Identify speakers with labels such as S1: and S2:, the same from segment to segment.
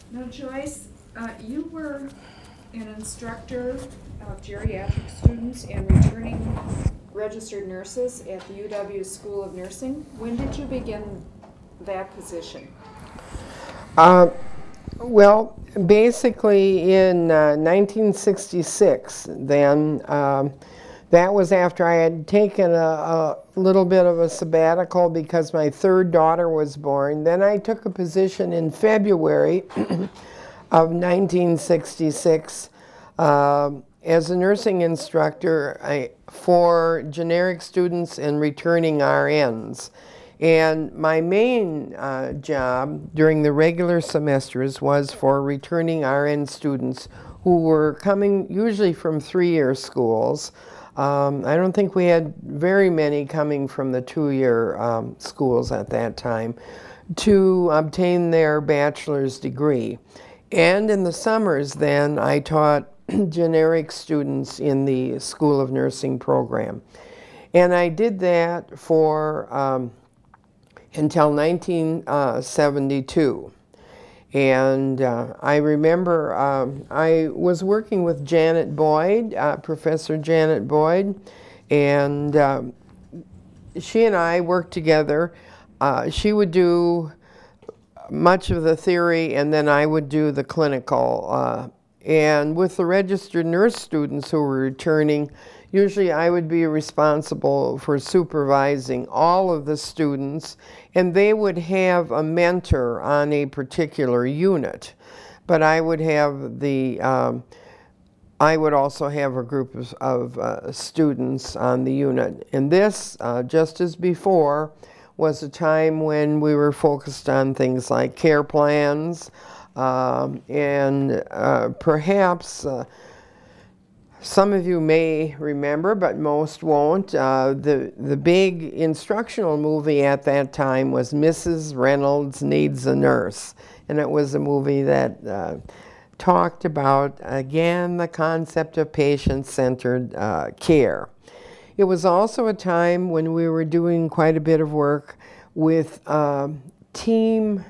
S1: Now, Joyce, you were an instructor of geriatric students and returning registered nurses at the UW School of Nursing. When did you begin that position?
S2: Well, basically in 1966, then. That was after I had taken a little bit of a sabbatical because my third daughter was born. Then I took a position in February of 1966 as a nursing instructor for generic students and returning RNs. And my main job during the regular semesters was for returning RN students who were coming usually from three-year schools. I don't think we had very many coming from the two-year schools at that time to obtain their bachelor's degree. And in the summers then, I taught generic students in the School of Nursing program. And I did that for until 1972. And I remember I was working with Janet Boyd, Professor Janet Boyd, and she and I worked together. She would do much of the theory, and then I would do the clinical. And with the registered nurse students who were returning, usually I would be responsible for supervising all of the students, and they would have a mentor on a particular unit. But I would have I would also have a group of students on the unit. And this, just as before, was a time when we were focused on things like care plans, and perhaps some of you may remember, but most won't. The big instructional movie at that time was Mrs. Reynolds Needs a Nurse. And it was a movie that talked about, again, the concept of patient-centered care. It was also a time when we were doing quite a bit of work with team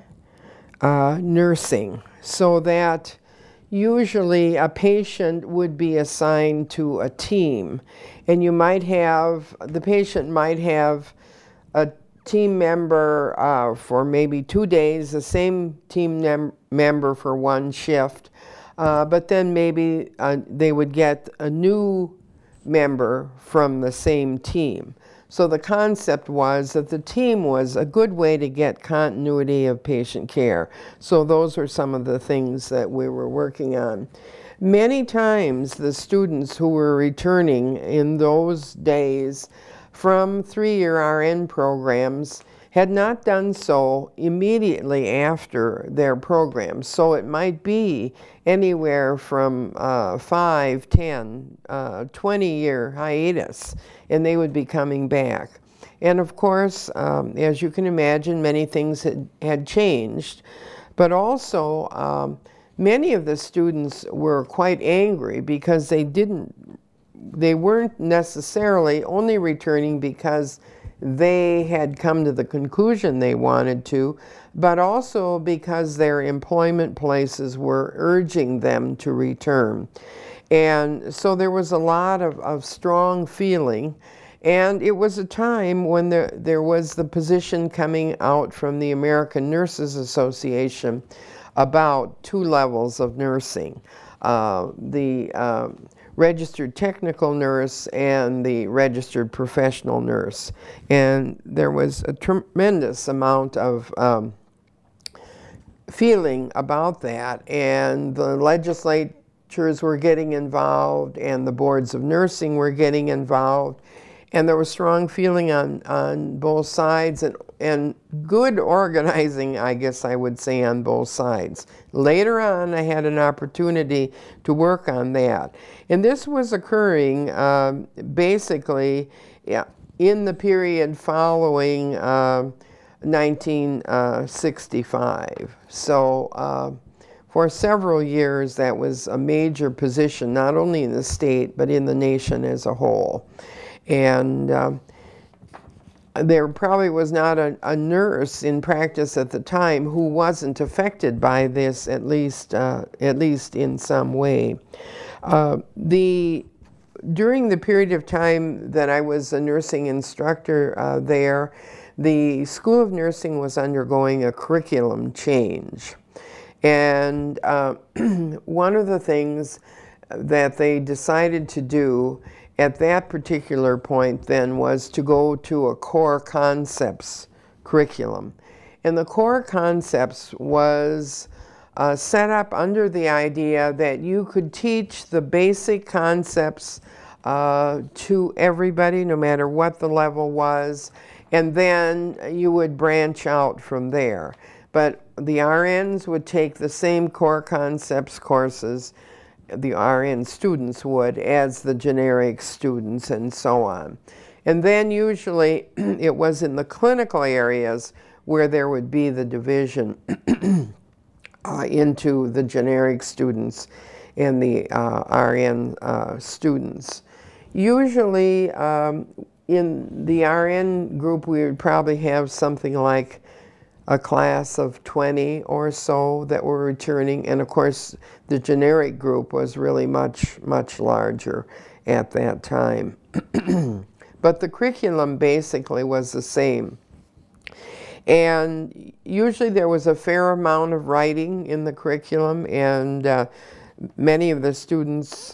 S2: nursing, so that usually a patient would be assigned to a team, and the patient might have a team member for maybe 2 days, the same team member for one shift, but then maybe they would get a new member from the same team. So the concept was that the team was a good way to get continuity of patient care. So those are some of the things that we were working on. Many times the students who were returning in those days from three-year RN programs had not done so immediately after their programs. So it might be anywhere from 5, 10, 20-year hiatus, and they would be coming back. And of course, as you can imagine, many things had changed, but also many of the students were quite angry because they weren't necessarily only returning because they had come to the conclusion they wanted to, but also because their employment places were urging them to return. And so there was a lot of strong feeling, and it was a time when there was the position coming out from the American Nurses Association about 2 levels of nursing. The registered technical nurse and the registered professional nurse. And there was a tremendous amount of feeling about that, and the legislatures were getting involved and the boards of nursing were getting involved, and there was strong feeling on both sides, and good organizing, I guess I would say, on both sides. Later on, I had an opportunity to work on that. And this was occurring basically in the period following 1965. So for several years, that was a major position, not only in the state, but in the nation as a whole. And there probably was not a nurse in practice at the time who wasn't affected by this, at least in some way. During the period of time that I was a nursing instructor there, the School of Nursing was undergoing a curriculum change. And one of the things that they decided to do at that particular point then was to go to a core concepts curriculum. And the core concepts was set up under the idea that you could teach the basic concepts to everybody, no matter what the level was, and then you would branch out from there. But the RNs would take the same core concepts courses, the RN students would, as the generic students, and so on. And then usually it was in the clinical areas where there would be the division into the generic students and the RN students. Usually in the RN group we would probably have something like a class of 20 or so that were returning, and of course the generic group was really much larger at that time. But the curriculum basically was the same. And usually there was a fair amount of writing in the curriculum, and many of the students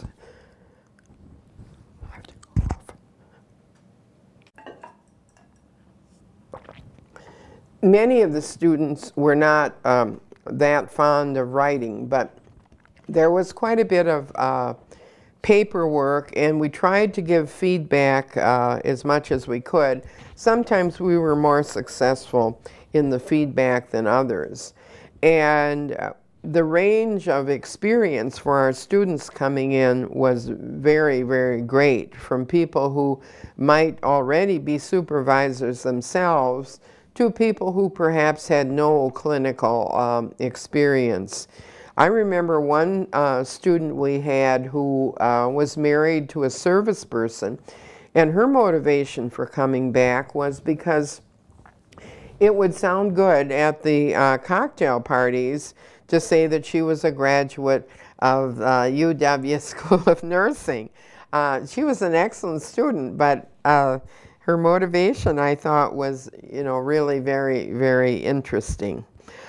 S2: were not that fond of writing, but there was quite a bit of paperwork, and we tried to give feedback as much as we could. Sometimes we were more successful in the feedback than others. And the range of experience for our students coming in was very, very great, from people who might already be supervisors themselves to people who perhaps had no clinical experience. I remember one student we had who was married to a service person, and her motivation for coming back was because it would sound good at the cocktail parties to say that she was a graduate of UW School of Nursing. She was an excellent student, but her motivation, I thought, was, really very, very interesting.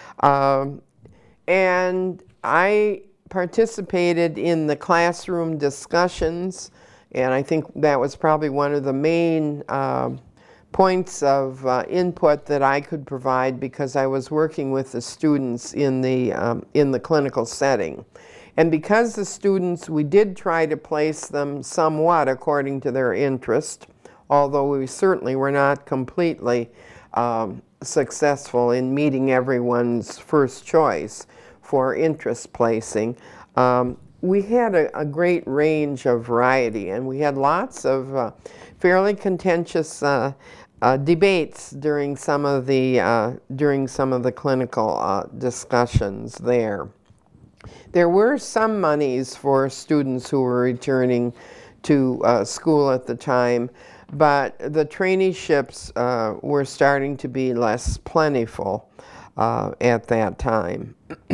S2: And I participated in the classroom discussions, and I think that was probably one of the main points of input that I could provide, because I was working with the students in the clinical setting. And because the students, we did try to place them somewhat according to their interest, although we certainly were not completely successful in meeting everyone's first choice for interest placing. We had a great range of variety, and we had lots of fairly contentious debates during some of the clinical discussions there. There were some monies for students who were returning to school at the time, but the traineeships were starting to be less plentiful at that time.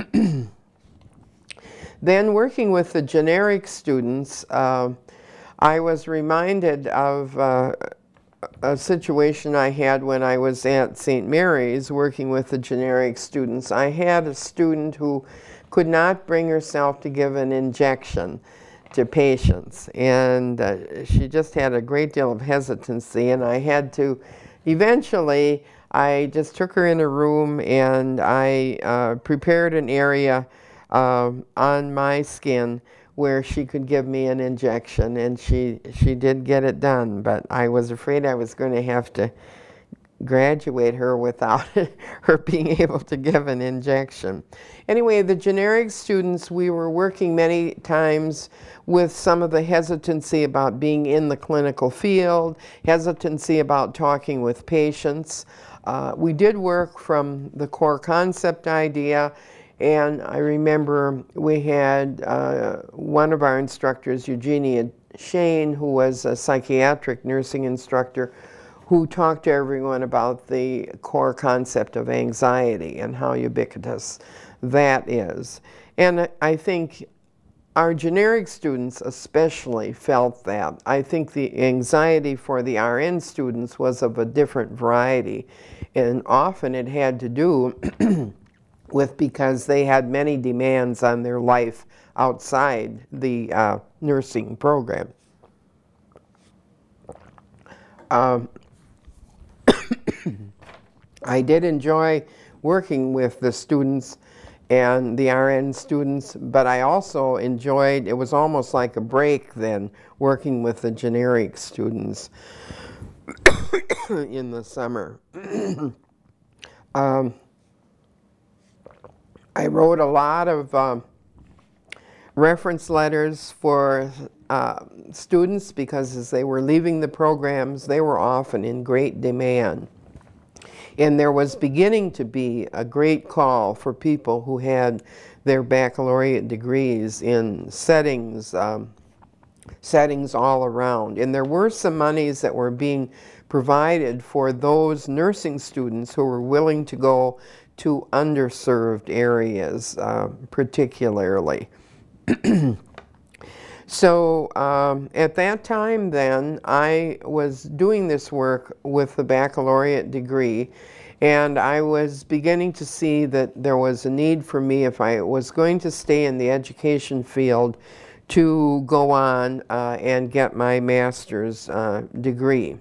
S2: Then, working with the generic students, I was reminded of a situation I had when I was at St. Mary's working with the generic students. I had a student who could not bring herself to give an injection to patients, and she just had a great deal of hesitancy, and I had to, eventually, I just took her in a room and I prepared an area on my skin where she could give me an injection, and she did get it done, but I was afraid I was going to have to graduate her without her being able to give an injection. Anyway, the generic students, we were working many times with some of the hesitancy about being in the clinical field, hesitancy about talking with patients. We did work from the core concept idea, and I remember we had one of our instructors, Eugenia Shane, who was a psychiatric nursing instructor, who talked to everyone about the core concept of anxiety and how ubiquitous that is. And I think our generic students especially felt that. I think the anxiety for the RN students was of a different variety, and often it had to do with because they had many demands on their life outside the nursing program. I did enjoy working with the students and the RN students, but I also enjoyed, it was almost like a break then, working with the generic students in the summer. I wrote a lot of reference letters for students because as they were leaving the programs, they were often in great demand. And there was beginning to be a great call for people who had their baccalaureate degrees in settings all around. And there were some monies that were being provided for those nursing students who were willing to go to underserved areas, particularly. So at that time then, I was doing this work with the baccalaureate degree, and I was beginning to see that there was a need for me, if I was going to stay in the education field, to go on and get my master's degree.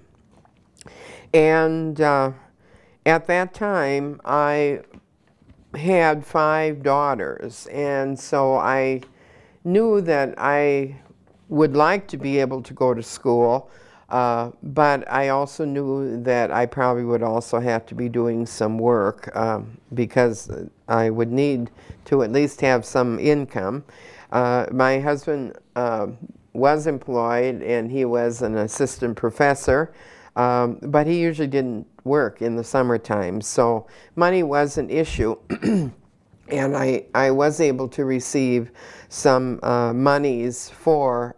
S2: And at that time, I had 5 daughters, and so I knew that I would like to be able to go to school, but I also knew that I probably would also have to be doing some work because I would need to at least have some income. My husband was employed and he was an assistant professor, but he usually didn't work in the summertime, so money was an issue. And I was able to receive some monies for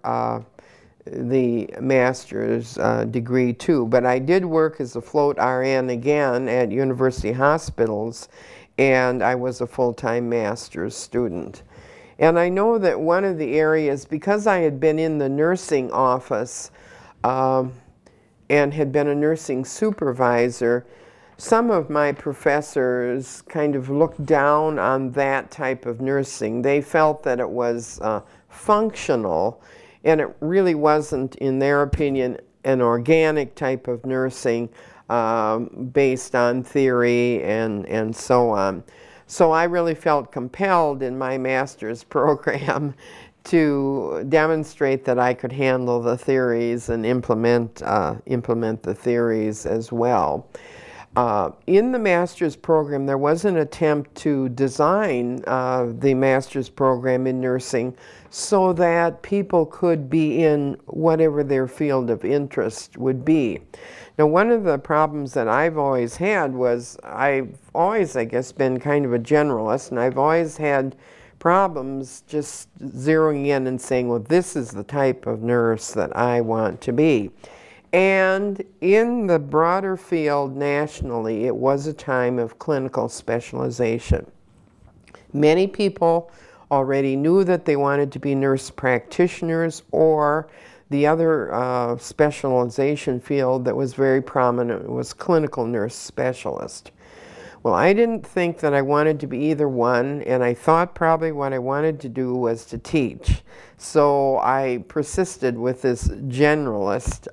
S2: the master's degree too. But I did work as a float RN again at university hospitals, and I was a full-time master's student. And I know that one of the areas, because I had been in the nursing office and had been a nursing supervisor, some of my professors kind of looked down on that type of nursing. They felt that it was functional, and it really wasn't, in their opinion, an organic type of nursing based on theory and so on. So I really felt compelled in my master's program to demonstrate that I could handle the theories and implement the theories as well. In the master's program, there was an attempt to design the master's program in nursing so that people could be in whatever their field of interest would be. Now, one of the problems that I've always had was I've always, I guess, been kind of a generalist, and I've always had problems just zeroing in and saying, well, this is the type of nurse that I want to be. And in the broader field nationally, it was a time of clinical specialization. Many people already knew that they wanted to be nurse practitioners, or the other specialization field that was very prominent was clinical nurse specialist. Well, I didn't think that I wanted to be either one, and I thought probably what I wanted to do was to teach. So I persisted with this generalist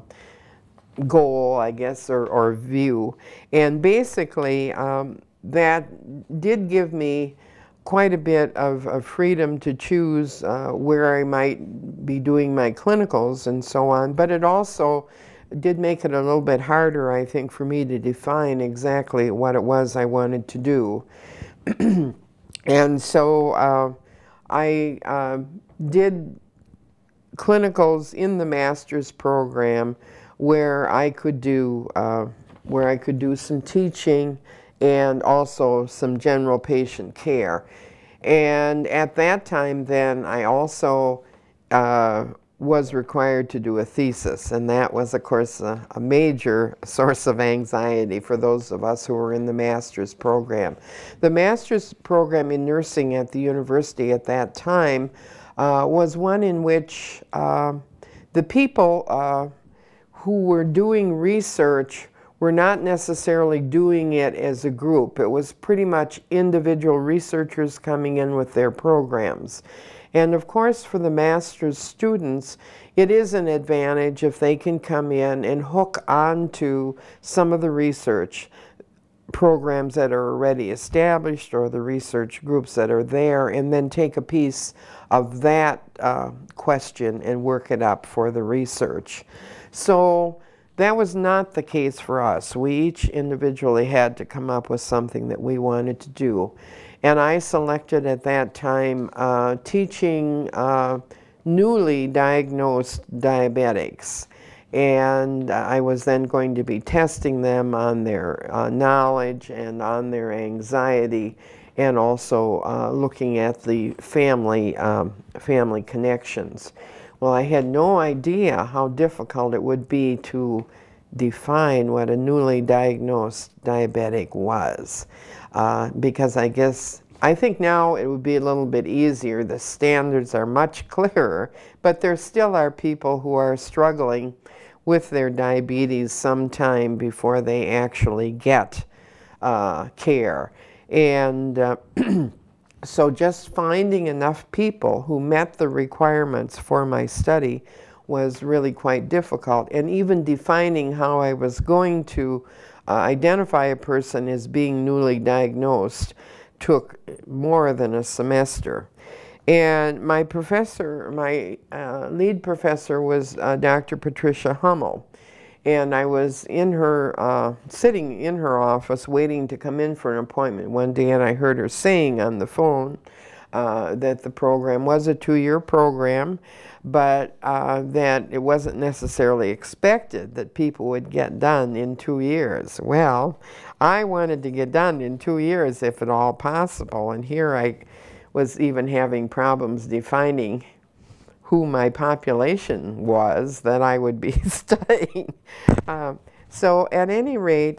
S2: goal, I guess, or view. And basically, that did give me quite a bit of freedom to choose where I might be doing my clinicals and so on, but it also did make it a little bit harder, I think, for me to define exactly what it was I wanted to do. And so I did clinicals in the master's program where I could do some teaching and also some general patient care. And at that time then I also was required to do a thesis, and that was, of course, a major source of anxiety for those of us who were in the master's program. The master's program in nursing at the university at that time was one in which the people who were doing research were not necessarily doing it as a group. It was pretty much individual researchers coming in with their programs. And of course, for the master's students, it is an advantage if they can come in and hook onto some of the research programs that are already established or the research groups that are there, and then take a piece of that question and work it up for the research. So that was not the case for us. We each individually had to come up with something that we wanted to do. And I selected at that time teaching newly diagnosed diabetics. And I was then going to be testing them on their knowledge and on their anxiety, and also looking at the family connections. Well, I had no idea how difficult it would be to define what a newly diagnosed diabetic was. Because I think now it would be a little bit easier. The standards are much clearer, but there still are people who are struggling with their diabetes sometime before they actually get care. And so just finding enough people who met the requirements for my study was really quite difficult. And even defining how I was going to identify a person as being newly diagnosed took more than a semester. And my professor, my lead professor was Dr. Patricia Hummel. And I was in her, sitting in her office waiting to come in for an appointment one day, and I heard her saying on the phone that the program was a 2-year program, but that it wasn't necessarily expected that people would get done in 2 years. Well, I wanted to get done in 2 years if at all possible, and here I was even having problems defining who my population was that I would be studying. So at any rate,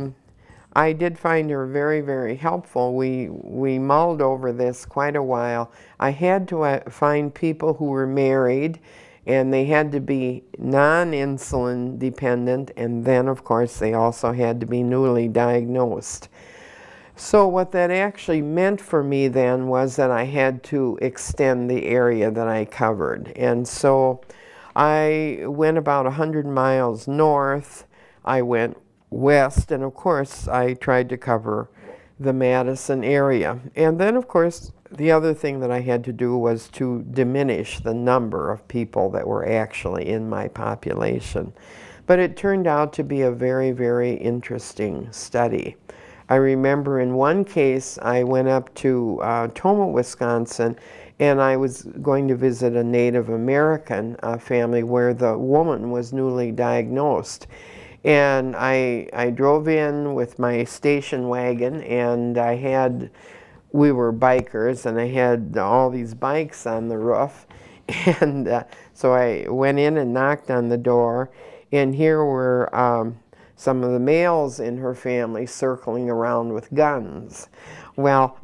S2: I did find her very, very helpful. We mulled over this quite a while. I had to find people who were married, and they had to be non-insulin dependent, and then of course they also had to be newly diagnosed. So what that actually meant for me then was that I had to extend the area that I covered. And so I went about 100 miles north, I went west, and of course I tried to cover the Madison area. And then of course the other thing that I had to do was to diminish the number of people that were actually in my population. But it turned out to be a very, very interesting study. I remember in one case I went up to Tomah, Wisconsin, and I was going to visit a Native American family where the woman was newly diagnosed. And I drove in with my station wagon, and we were bikers, and I had all these bikes on the roof. And so I went in and knocked on the door, and here were some of the males in her family circling around with guns. Well,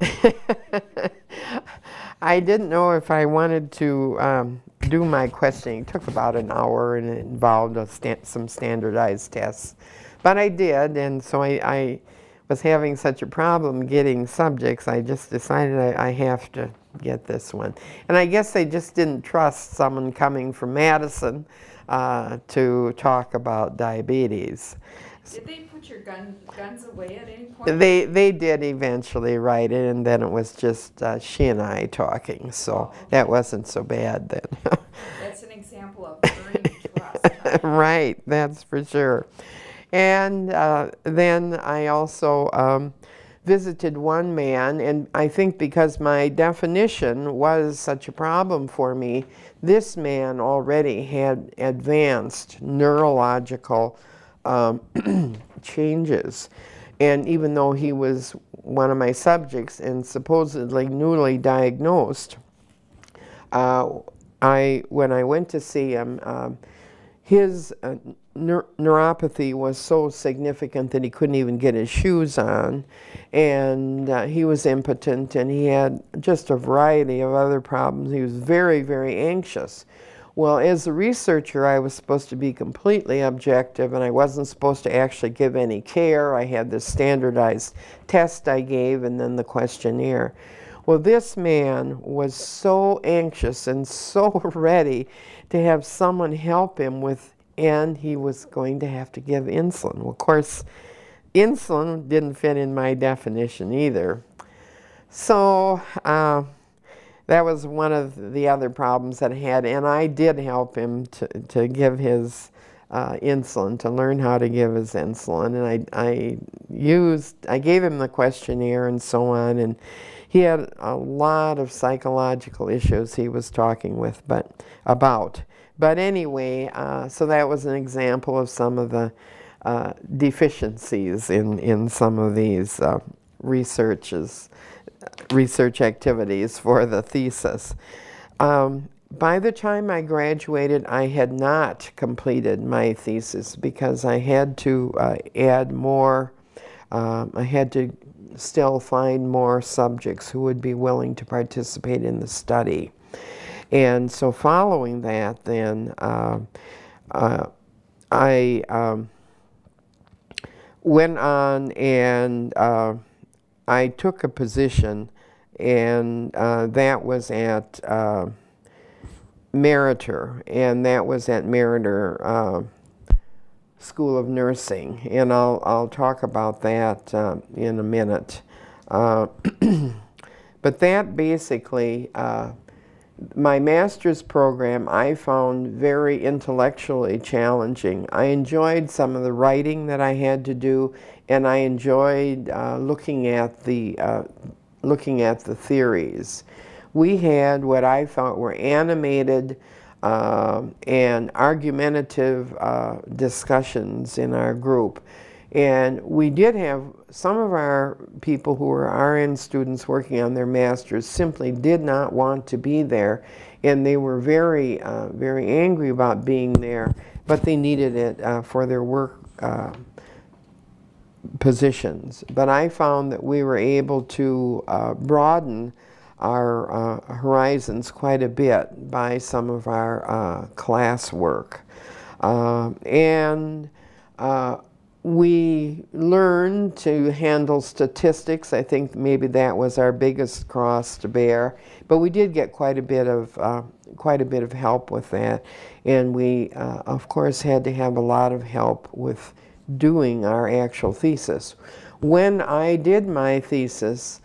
S2: I didn't know if I wanted to do my questioning. It took about an hour, and it involved some standardized tests. But I did, and so I was having such a problem getting subjects, I just decided I have to get this one. And I guess they just didn't trust someone coming from Madison to talk about diabetes.
S1: Did they put your guns away at any point?
S2: They did eventually, right, and then it was just she and I talking, so that wasn't so bad then.
S1: That's an example of earning trust.
S2: Right, that's for sure. And then I also visited one man, and I think because my definition was such a problem for me, this man already had advanced neurological changes. And even though he was one of my subjects and supposedly newly diagnosed, when I went to see him, his neuropathy was so significant that he couldn't even get his shoes on, and he was impotent, and he had just a variety of other problems. He was very, very anxious. Well, as a researcher, I was supposed to be completely objective, and I wasn't supposed to actually give any care. I had this standardized test I gave, and then the questionnaire. Well, this man was so anxious and so ready to have someone help him with, and he was going to have to give insulin. Well, of course, insulin didn't fit in my definition either. So that was one of the other problems that I had, and I did help him to give his insulin, to learn how to give his insulin, and I gave him the questionnaire and so on, and he had a lot of psychological issues he was talking about. But anyway, so that was an example of some of the deficiencies in some of these research activities for the thesis. By the time I graduated, I had not completed my thesis because I had to add more. I had to still find more subjects who would be willing to participate in the study. And so following that, then, I went on and I took a position, and that was at Meriter, and that was at Meriter School of Nursing, and I'll talk about that in a minute. But that basically, my master's program I found very intellectually challenging. I enjoyed some of the writing that I had to do, and I enjoyed looking at the theories. We had what I thought were animated and argumentative discussions in our group. And we did have some of our people who were RN students working on their masters simply did not want to be there, and they were very, very angry about being there, but they needed it for their work positions. But I found that we were able to broaden our horizons quite a bit by some of our class work. And we learned to handle statistics. I think maybe that was our biggest cross to bear, but we did get quite a bit of help with that, and we of course had to have a lot of help with doing our actual thesis. When I did my thesis,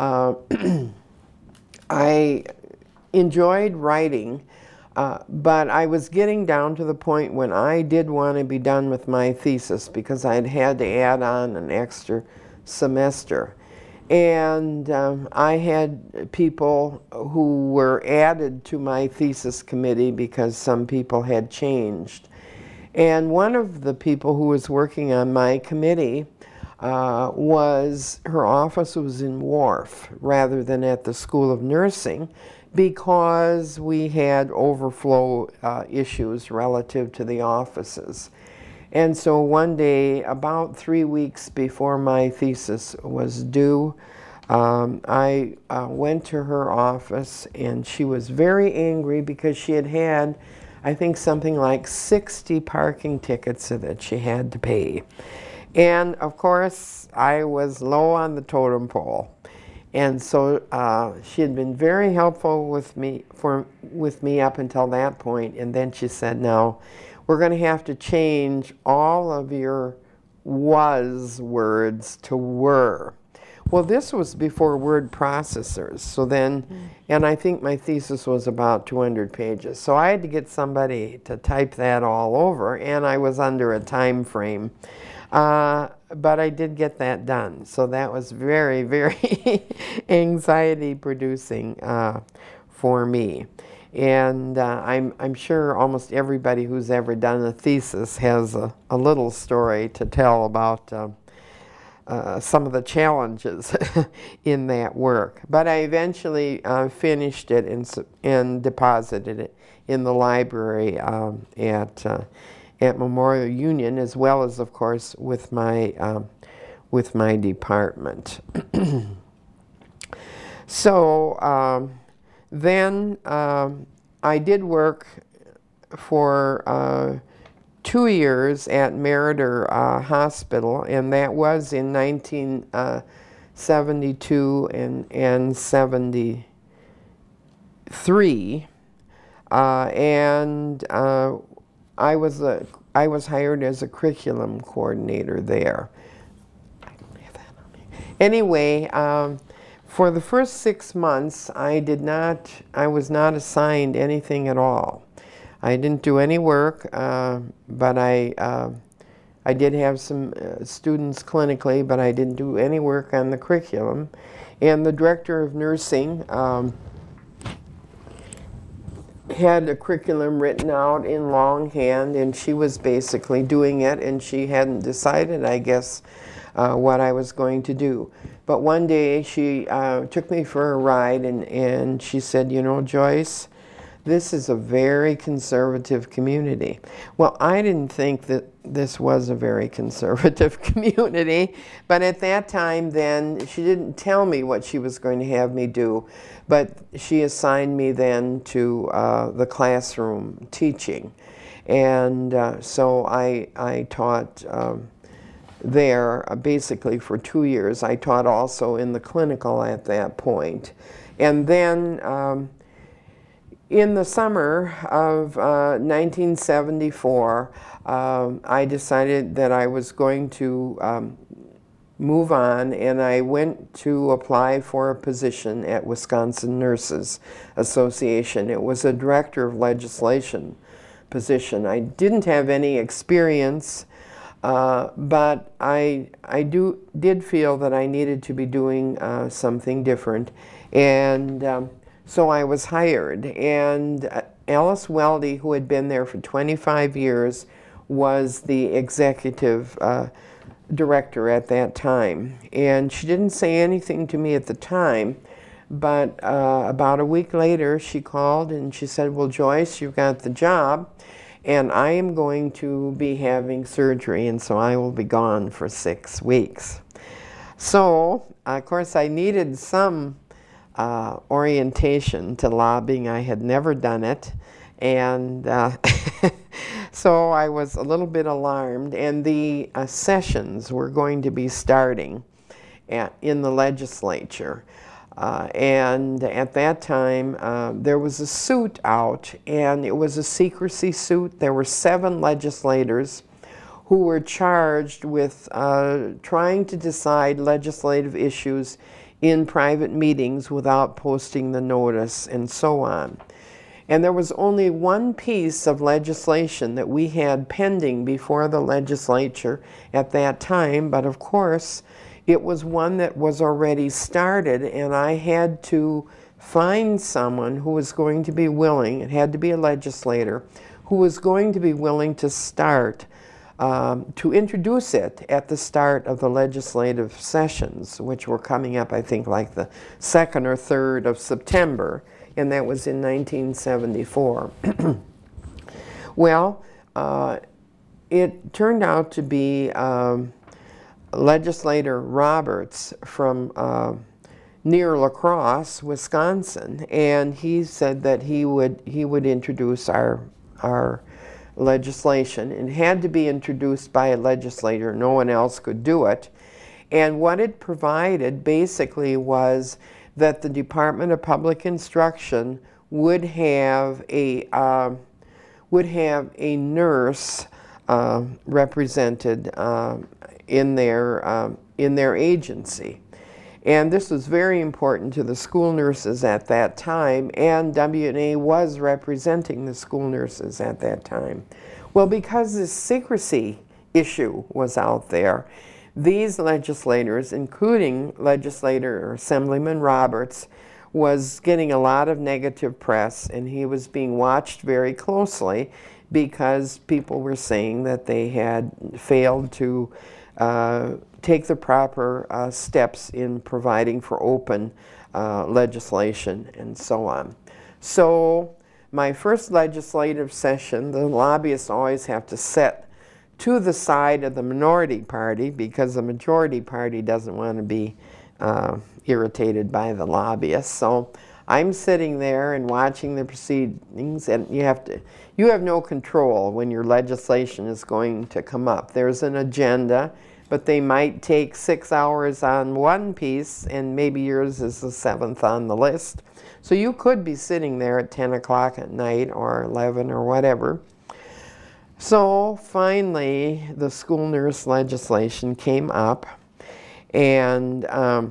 S2: I enjoyed writing, but I was getting down to the point when I did want to be done with my thesis because I'd had to add on an extra semester. And I had people who were added to my thesis committee because some people had changed. And one of the people who was working on my committee her office was in Wharf rather than at the School of Nursing, because we had overflow issues relative to the offices. And so one day, about 3 weeks before my thesis was due, I went to her office, and she was very angry because she had I think something like 60 parking tickets that she had to pay. And of course, I was low on the totem pole. And so she had been very helpful with me up until that point. And then she said, now, we're going to have to change all of your was words to were. Well, this was before word processors. So then, and I think my thesis was about 200 pages. So I had to get somebody to type that all over, and I was under a time frame. But I did get that done. So that was very, very anxiety producing for me. And I'm sure almost everybody who's ever done a thesis has a little story to tell about some of the challenges in that work. But I eventually finished it and deposited it in the library at Memorial Union, as well as, of course, with my department. So then I did work for 2 years at Meriter Hospital, and that was in 1972 and 73. And I was hired as a curriculum coordinator there. I don't have that on me. Anyway, for the first 6 months, I was not assigned anything at all. I didn't do any work, but I did have some students clinically, but I didn't do any work on the curriculum. And the director of nursing had a curriculum written out in longhand, and she was basically doing it, and she hadn't decided, I guess, what I was going to do. But one day she took me for a ride, and she said, "You know, Joyce, this is a very conservative community." Well, I didn't think that this was a very conservative community, but at that time then, she didn't tell me what she was going to have me do, but she assigned me then to the classroom teaching. And so I taught there basically for 2 years. I taught also in the clinical at that point. And then in the summer of 1974, I decided that I was going to move on, and I went to apply for a position at Wisconsin Nurses Association. It was a director of legislation position. I didn't have any experience, but I did feel that I needed to be doing something different, and so I was hired. And Alice Weldy, who had been there for 25 years, was the executive director at that time. And she didn't say anything to me at the time, but about a week later she called and she said, "Well, Joyce, you've got the job, and I am going to be having surgery, and so I will be gone for 6 weeks." So, of course, I needed some orientation to lobbying. I had never done it, and so I was a little bit alarmed. And the sessions were going to be starting in the legislature, and at that time there was a suit out, and it was a secrecy suit. There were 7 legislators who were charged with trying to decide legislative issues in private meetings without posting the notice, and so on. And there was only one piece of legislation that we had pending before the legislature at that time, but of course it was one that was already started, and I had to find someone who was going to be willing, it had to be a legislator, who was going to be willing to start to introduce it at the start of the legislative sessions, which were coming up, I think, like the 2nd or 3rd of September, and that was in 1974. Well, it turned out to be Legislator Roberts from near La Crosse, Wisconsin, and he said that he would introduce our legislation. It had to be introduced by a legislator. No one else could do it. And what it provided basically was that the Department of Public Instruction would have a nurse represented in their agency. And this was very important to the school nurses at that time, and WNA was representing the school nurses at that time. Well, because this secrecy issue was out there, these legislators, including legislator Assemblyman Roberts, was getting a lot of negative press, and he was being watched very closely because people were saying that they had failed to take the proper steps in providing for open legislation and so on. So my first legislative session, the lobbyists always have to sit to the side of the minority party because the majority party doesn't want to be irritated by the lobbyists. So I'm sitting there and watching the proceedings, and you have no control when your legislation is going to come up. There's an agenda, but they might take 6 hours on one piece, and maybe yours is the 7th on the list. So you could be sitting there at 10 o'clock at night or 11 or whatever. So finally, the school nurse legislation came up, and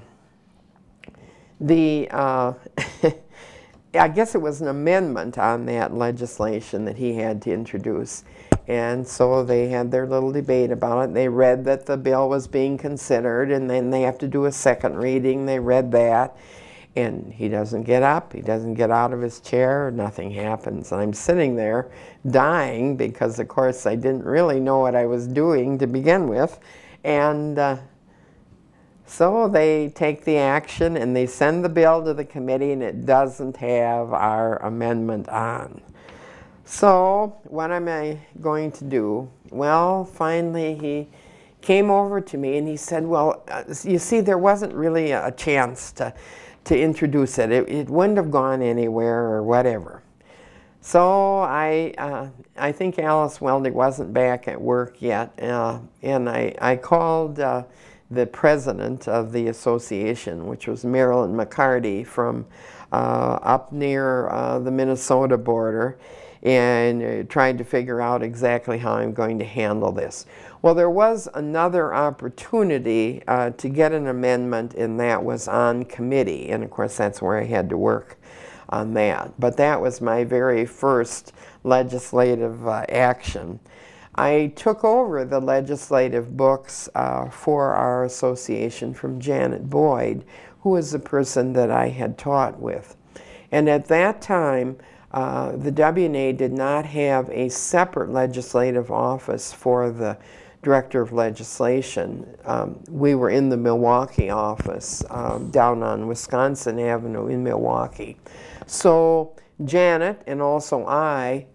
S2: I guess it was an amendment on that legislation that he had to introduce. And so they had their little debate about it. They read that the bill was being considered, and then they have to do a second reading. They read that, and he doesn't get up, he doesn't get out of his chair, nothing happens. And I'm sitting there dying because, of course, I didn't really know what I was doing to begin with. And so they take the action and they send the bill to the committee, and it doesn't have our amendment on. So what am I going to do? Well, finally he came over to me and he said, well, you see, there wasn't really a chance to introduce it. It wouldn't have gone anywhere or whatever. So I think Alice Weldy wasn't back at work yet, and I called the president of the association, which was Marilyn McCarty from up near the Minnesota border, and tried to figure out exactly how I'm going to handle this. Well, there was another opportunity to get an amendment, and that was on committee, and of course that's where I had to work on that. But that was my very first legislative action. I took over the legislative books for our association from Janet Boyd, who was the person that I had taught with. And at that time, the WNA did not have a separate legislative office for the Director of Legislation. We were in the Milwaukee office down on Wisconsin Avenue in Milwaukee. So Janet and also I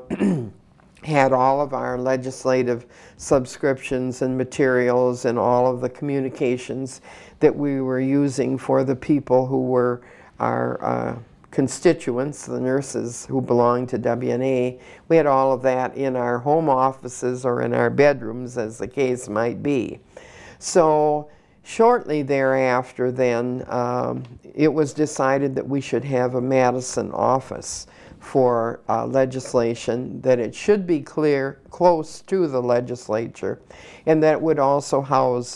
S2: had all of our legislative subscriptions and materials and all of the communications that we were using for the people who were our constituents, the nurses who belonged to WNA. We had all of that in our home offices or in our bedrooms, as the case might be. So shortly thereafter then, it was decided that we should have a Madison office for legislation, that it should be close to the legislature, and that would also house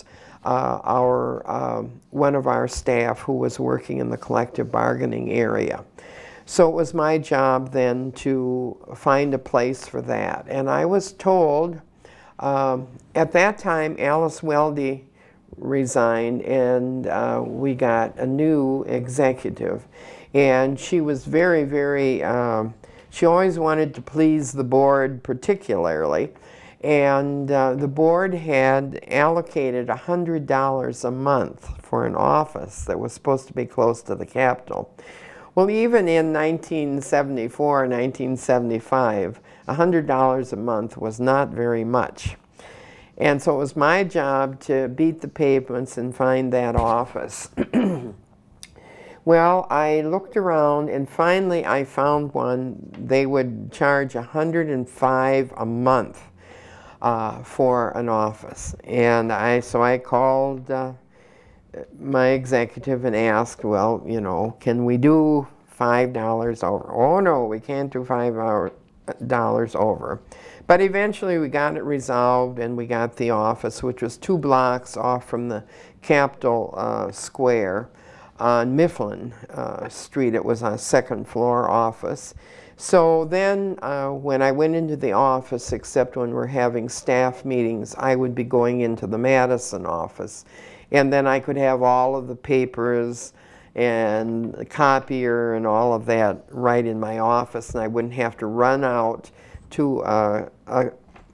S2: one of our staff who was working in the collective bargaining area. So it was my job then to find a place for that. And I was told, at that time Alice Weldy resigned, and we got a new executive. And she was very, very, she always wanted to please the board particularly. And the board had allocated $100 a month for an office that was supposed to be close to the Capitol. Well, even in 1974, 1975, $100 a month was not very much. And so it was my job to beat the pavements and find that office. Well, I looked around and finally I found one. They would charge $105 a month for an office. And so I called my executive and asked, well, you know, can we do $5 over? Oh no, we can't do $5 over. But eventually we got it resolved, and we got the office, which was 2 blocks off from the Capitol Square on Mifflin Street. It was a 2nd floor office. So then when I went into the office, except when we're having staff meetings, I would be going into the Madison office. And then I could have all of the papers and the copier and all of that right in my office, and I wouldn't have to run out to a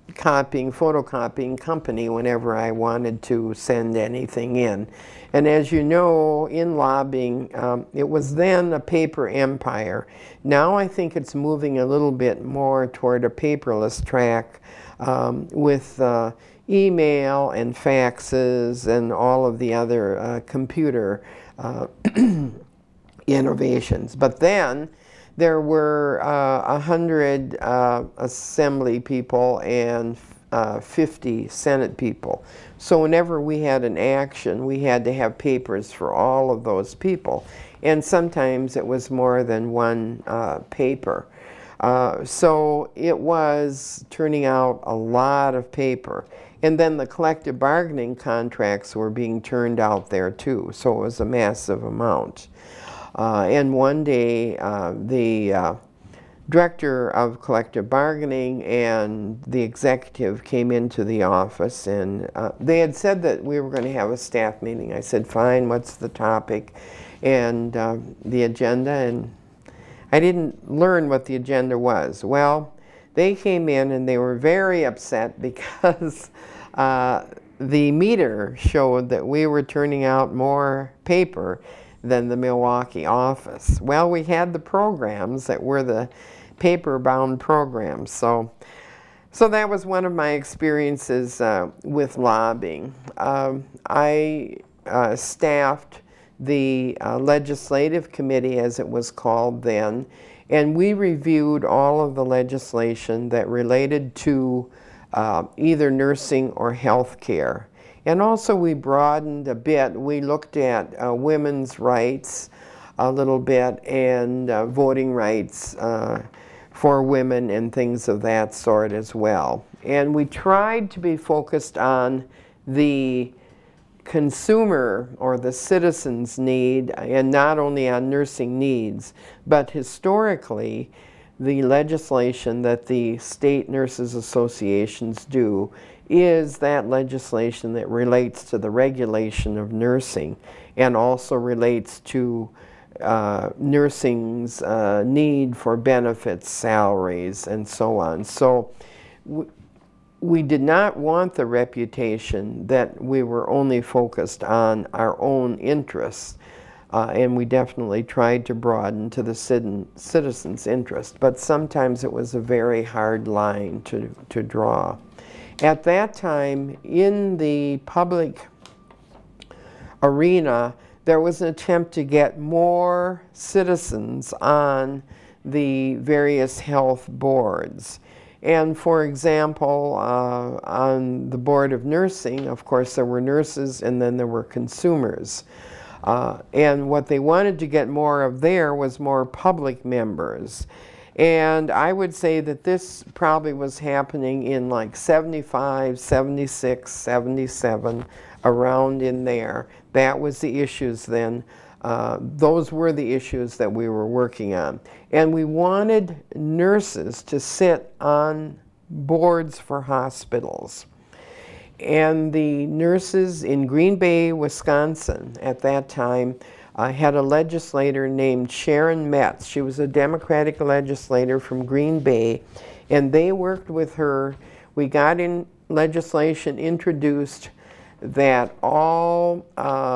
S2: photocopying company whenever I wanted to send anything in. And as you know, in lobbying, it was then a paper empire. Now I think it's moving a little bit more toward a paperless track with email and faxes and all of the other computer innovations. But then there were 100 assembly people and 50 Senate people. So whenever we had an action, we had to have papers for all of those people. And sometimes it was more than one paper. So it was turning out a lot of paper. And then the collective bargaining contracts were being turned out there too. So it was a massive amount. And one day, the director of collective bargaining and the executive came into the office, and they had said that we were going to have a staff meeting. I said, fine, what's the topic and the agenda? And I didn't learn what the agenda was. Well, they came in and they were very upset because the meter showed that we were turning out more paper than the Milwaukee office. Well, we had the programs that were the paper-bound programs. So that was one of my experiences with lobbying. I staffed the legislative committee, as it was called then, and we reviewed all of the legislation that related to either nursing or health care. And also we broadened a bit. We looked at women's rights a little bit and voting rights for women and things of that sort as well. And we tried to be focused on the consumer or the citizen's need, and not only on nursing needs, but historically the legislation that the state nurses associations do is that legislation that relates to the regulation of nursing and also relates to nursing's need for benefits, salaries, and so on. So we did not want the reputation that we were only focused on our own interests, and we definitely tried to broaden to the citizens' interest, but sometimes it was a very hard line to draw. At that time, in the public arena, there was an attempt to get more citizens on the various health boards. And for example, on the Board of Nursing, of course, there were nurses and then there were consumers. And what they wanted to get more of there was more public members. And I would say that this probably was happening in like 75, 76, 77, around in there. That was the issues then. Those were the issues that we were working on. And we wanted nurses to sit on boards for hospitals. And the nurses in Green Bay, Wisconsin, at that time, had a legislator named Sharon Metz. She was a Democratic legislator from Green Bay, and they worked with her. We got in legislation introduced that all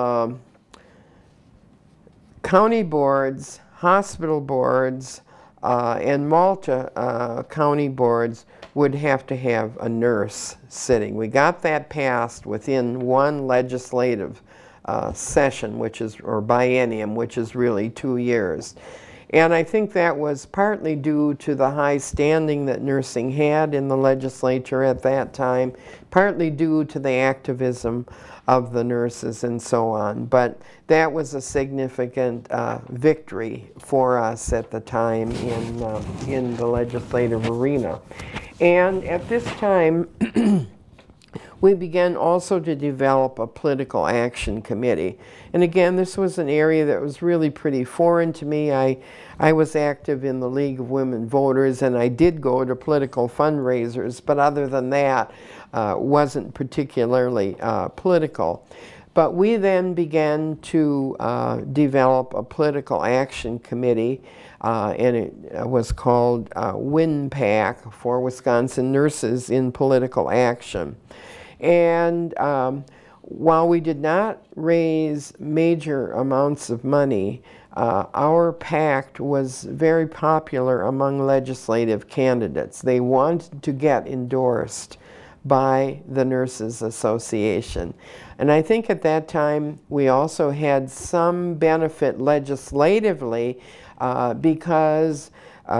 S2: county boards, hospital boards, and Malta County boards would have to have a nurse sitting. We got that passed within one legislative session, or biennium, which is really 2 years. And I think that was partly due to the high standing that nursing had in the legislature at that time, partly due to the activism of the nurses and so on. But that was a significant victory for us at the time in the legislative arena. And at this time, we began also to develop a political action committee. And again, this was an area that was really pretty foreign to me. I was active in the League of Women Voters, and I did go to political fundraisers, but other than that, wasn't particularly political. But we then began to develop a political action committee, and it was called WINPAC, for Wisconsin Nurses in Political Action. And while we did not raise major amounts of money, our PAC was very popular among legislative candidates. They wanted to get endorsed by the Nurses Association. And I think at that time we also had some benefit legislatively because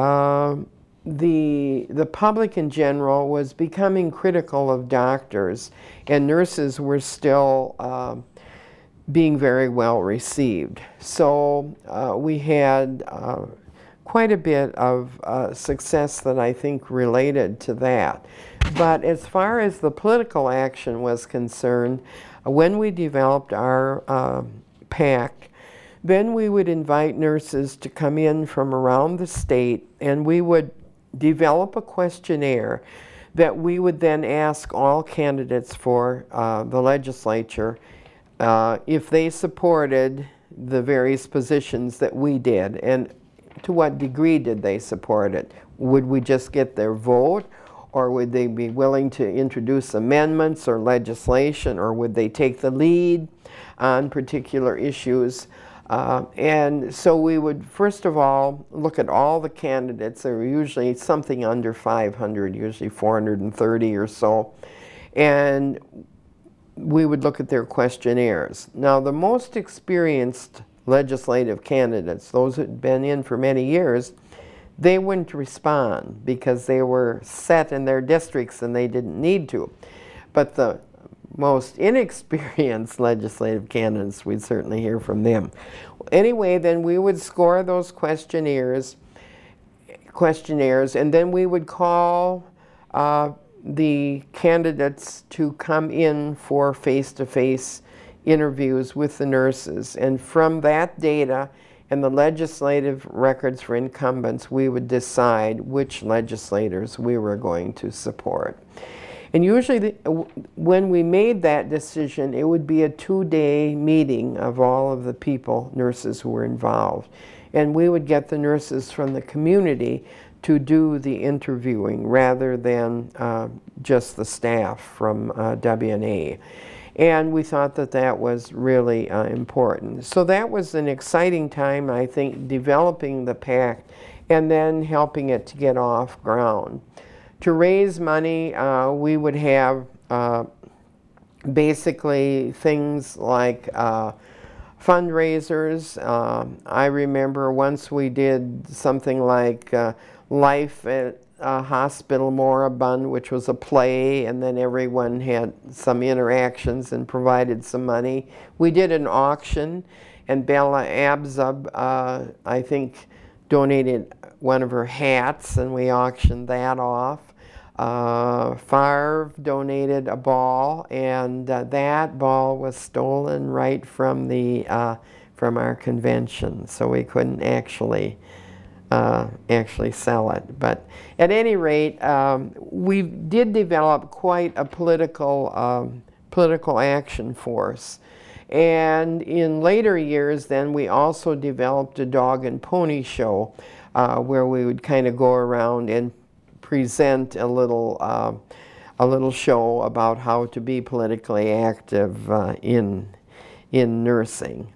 S2: the public in general was becoming critical of doctors, and nurses were still being very well received. So we had quite a bit of success that I think related to that. But as far as the political action was concerned, when we developed our PAC, then we would invite nurses to come in from around the state, and we would develop a questionnaire that we would then ask all candidates for the legislature if they supported the various positions that we did, and to what degree did they support it. Would we just get their vote, or would they be willing to introduce amendments or legislation, or would they take the lead on particular issues? And so we would first of all look at all the candidates. There were usually something under 500, usually 430 or so, and we would look at their questionnaires. Now, the most experienced legislative candidates, those who had been in for many years, they wouldn't respond because they were set in their districts and they didn't need to. But the most inexperienced legislative candidates, we'd certainly hear from them. Anyway, then we would score those questionnaires, and then we would call the candidates to come in for face-to-face interviews with the nurses. And from that data and the legislative records for incumbents, we would decide which legislators we were going to support. And usually when we made that decision, it would be a 2-day meeting of all of the people, nurses who were involved. And we would get the nurses from the community to do the interviewing rather than just the staff from WNA. And we thought that that was really important. So that was an exciting time, I think, developing the PAC and then helping it to get off ground. To raise money, we would have basically things like fundraisers. I remember once we did something like Life at Hospital Moribund, which was a play, and then everyone had some interactions and provided some money. We did an auction, and Bella Abzub, I think, donated one of her hats, and we auctioned that off. Favre donated a ball, and that ball was stolen right from the from our convention, so we couldn't actually sell it. But at any rate, we did develop quite a political action force. And in later years, then we also developed a dog and pony show where we would kind of go around and present a little show about how to be politically active in nursing.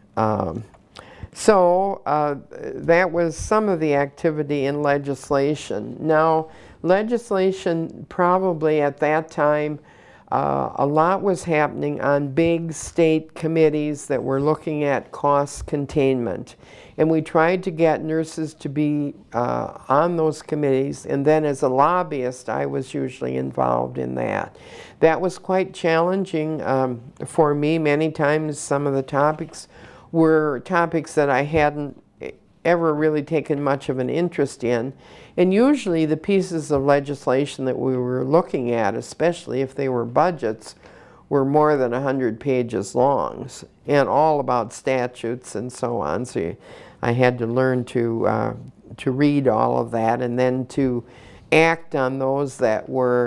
S2: So that was some of the activity in legislation. Now, legislation probably at that time, a lot was happening on big state committees that were looking at cost containment. And we tried to get nurses to be on those committees, and then as a lobbyist, I was usually involved in that. That was quite challenging for me. Many times some of the topics were topics that I hadn't ever really taken much of an interest in. And usually the pieces of legislation that we were looking at, especially if they were budgets, were more than 100 pages long, and all about statutes and so on. So I had to learn to read all of that and then to act on those that were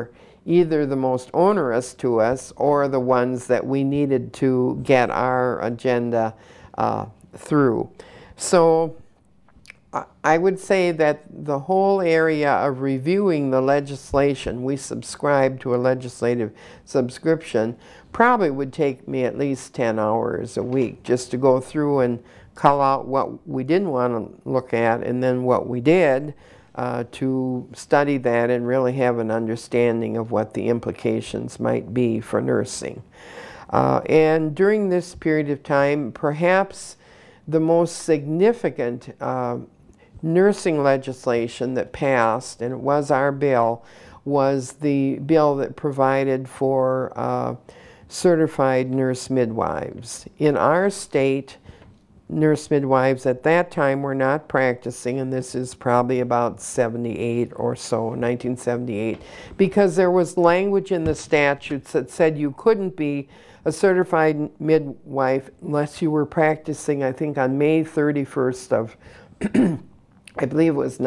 S2: either the most onerous to us or the ones that we needed to get our agenda through. So I would say that the whole area of reviewing the legislation, we subscribe to a legislative subscription, probably would take me at least 10 hours a week just to go through and call out what we didn't want to look at, and then what we did to study that and really have an understanding of what the implications might be for nursing. And during this period of time, perhaps the most significant nursing legislation that passed, and it was our bill, was the bill that provided for certified nurse midwives. In our state, nurse midwives at that time were not practicing, and this is probably about 78 or so, 1978, because there was language in the statutes that said you couldn't be a certified midwife unless you were practicing, I think, on May 31st of, I believe it was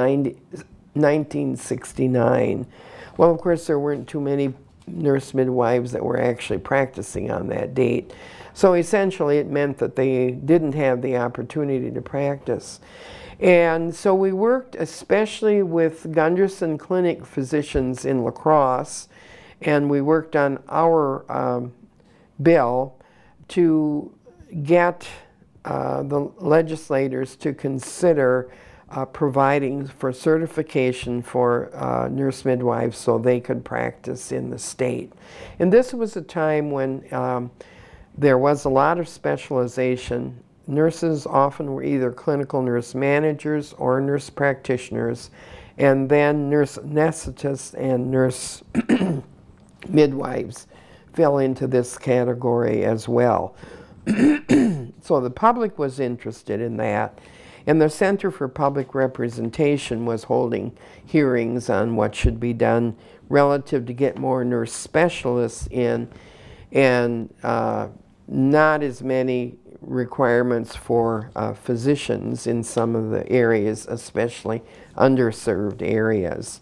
S2: 1969. Well, of course, there weren't too many nurse midwives that were actually practicing on that date. So essentially it meant that they didn't have the opportunity to practice. And so we worked especially with Gunderson Clinic physicians in La Crosse, and we worked on our bill to get the legislators to consider providing for certification for nurse midwives so they could practice in the state. And this was a time when there was a lot of specialization. Nurses often were either clinical nurse managers or nurse practitioners, and then nurse anesthetists and nurse midwives fell into this category as well. So the public was interested in that, and the Center for Public Representation was holding hearings on what should be done relative to get more nurse specialists in, and not as many requirements for physicians in some of the areas, especially underserved areas.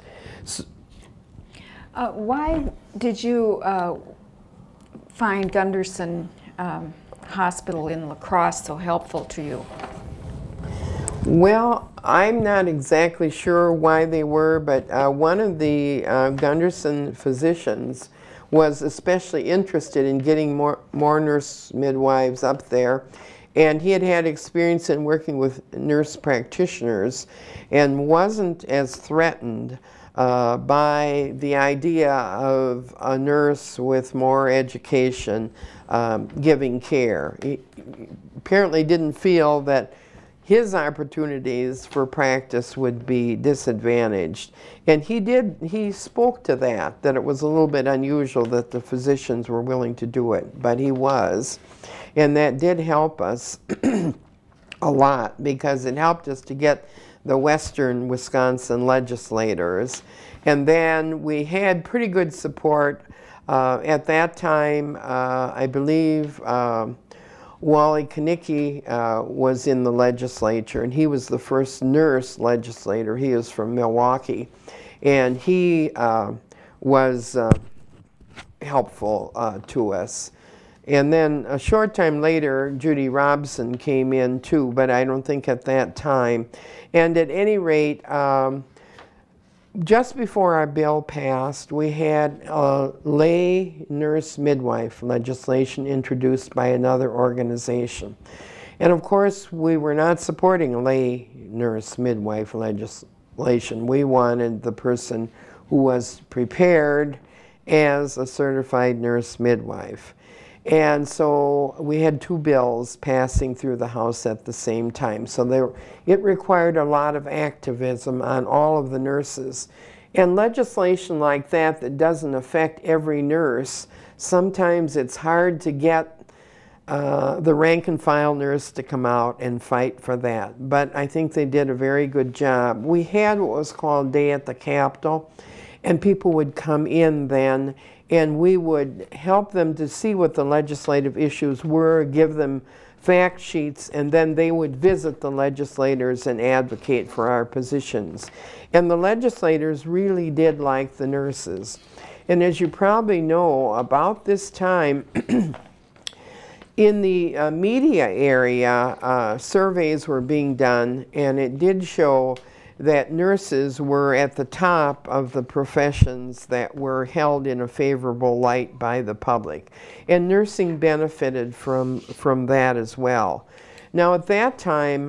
S1: Why did you find Gunderson Hospital in La Crosse so helpful to you?
S2: Well, I'm not exactly sure why they were, but one of the Gunderson physicians was especially interested in getting more nurse midwives up there. And he had had experience in working with nurse practitioners and wasn't as threatened by the idea of a nurse with more education giving care. He apparently didn't feel that his opportunities for practice would be disadvantaged. And he spoke to that it was a little bit unusual that the physicians were willing to do it, but he was. And that did help us a lot, because it helped us to get the Western Wisconsin legislators. And then we had pretty good support. At that time, I believe Wally Kanicki was in the legislature, and he was the first nurse legislator. He is from Milwaukee, and he was helpful to us. And then a short time later, Judy Robson came in too, but I don't think at that time. And at any rate, just before our bill passed, we had a lay nurse midwife legislation introduced by another organization. And of course, we were not supporting lay nurse midwife legislation. We wanted the person who was prepared as a certified nurse midwife. And so we had two bills passing through the House at the same time. So it required a lot of activism on all of the nurses. And legislation like that doesn't affect every nurse, sometimes it's hard to get the rank and file nurse to come out and fight for that. But I think they did a very good job. We had what was called Day at the Capitol, and people would come in then, and we would help them to see what the legislative issues were, give them fact sheets, and then they would visit the legislators and advocate for our positions. And the legislators really did like the nurses. And as you probably know, about this time, in the media area, surveys were being done, and it did show that nurses were at the top of the professions that were held in a favorable light by the public. And nursing benefited from that as well. Now at that time,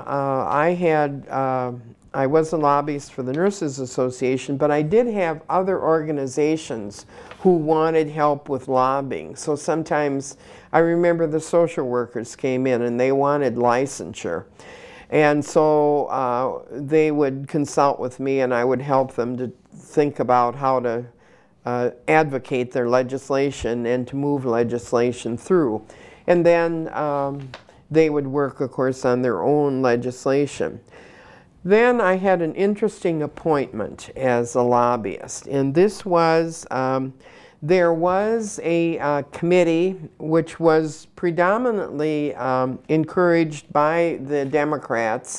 S2: I was a lobbyist for the Nurses Association, but I did have other organizations who wanted help with lobbying. So sometimes I remember the social workers came in and they wanted licensure. And so they would consult with me and I would help them to think about how to advocate their legislation and to move legislation through. And then they would work, of course, on their own legislation. Then I had an interesting appointment as a lobbyist, and this was, there was a committee which was predominantly encouraged by the Democrats.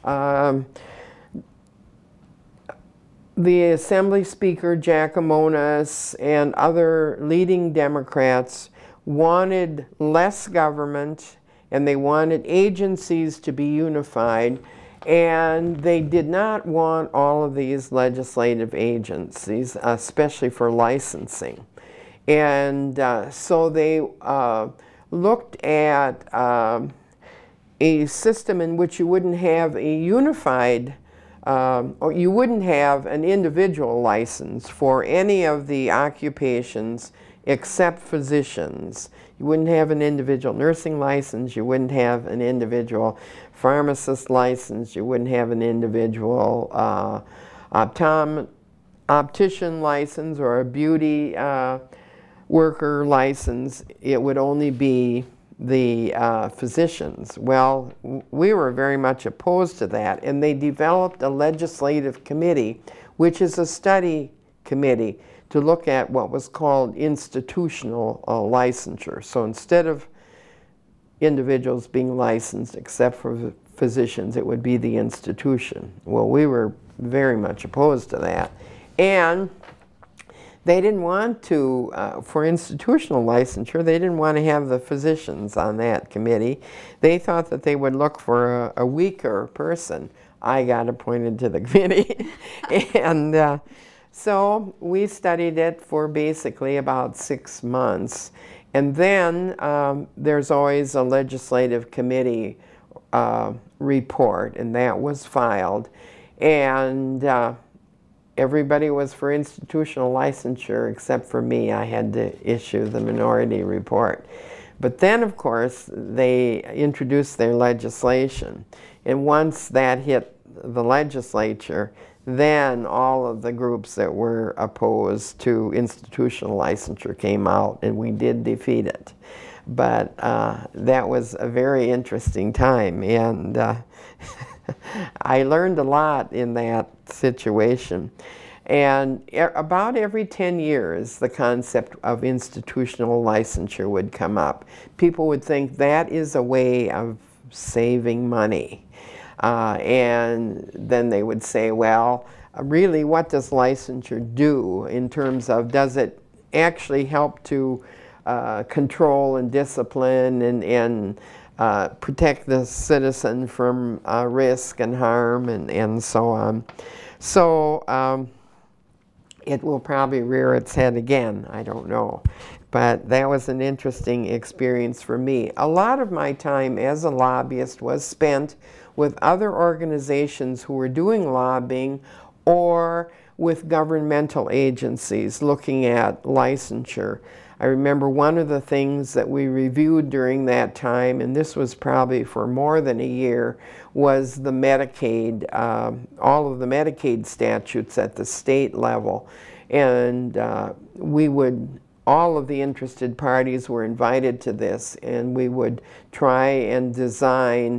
S2: The Assembly Speaker, Giacomonas, and other leading Democrats wanted less government, and they wanted agencies to be unified, and they did not want all of these legislative agencies, especially for licensing. And so they looked at a system in which you wouldn't have a unified, or you wouldn't have an individual license for any of the occupations except physicians. You wouldn't have an individual nursing license, you wouldn't have an individual pharmacist license, you wouldn't have an individual optician license or a beauty worker license. It would only be the physicians. Well, we were very much opposed to that, and they developed a legislative committee, which is a study committee, to look at what was called institutional licensure. So instead of individuals being licensed except for physicians, it would be the institution. Well, we were very much opposed to that. And they didn't want to, for institutional licensure, they didn't want to have the physicians on that committee. They thought that they would look for a weaker person. I got appointed to the committee. And so we studied it for basically about 6 months. And then there's always a legislative committee report, and that was filed. And everybody was for institutional licensure except for me. I had to issue the minority report. But then, of course, they introduced their legislation. And once that hit the legislature, then all of the groups that were opposed to institutional licensure came out, and we did defeat it. But that was a very interesting time, and I learned a lot in that situation. And about every 10 years, the concept of institutional licensure would come up. People would think that is a way of saving money. And then they would say, well, really, what does licensure do in terms of, does it actually help to control and discipline and protect the citizen from risk and harm and so on? So it will probably rear its head again, I don't know. But that was an interesting experience for me. A lot of my time as a lobbyist was spent with other organizations who were doing lobbying or with governmental agencies looking at licensure. I remember one of the things that we reviewed during that time, and this was probably for more than a year, was the Medicaid, all of the Medicaid statutes at the state level. And all of the interested parties were invited to this, and we would try and design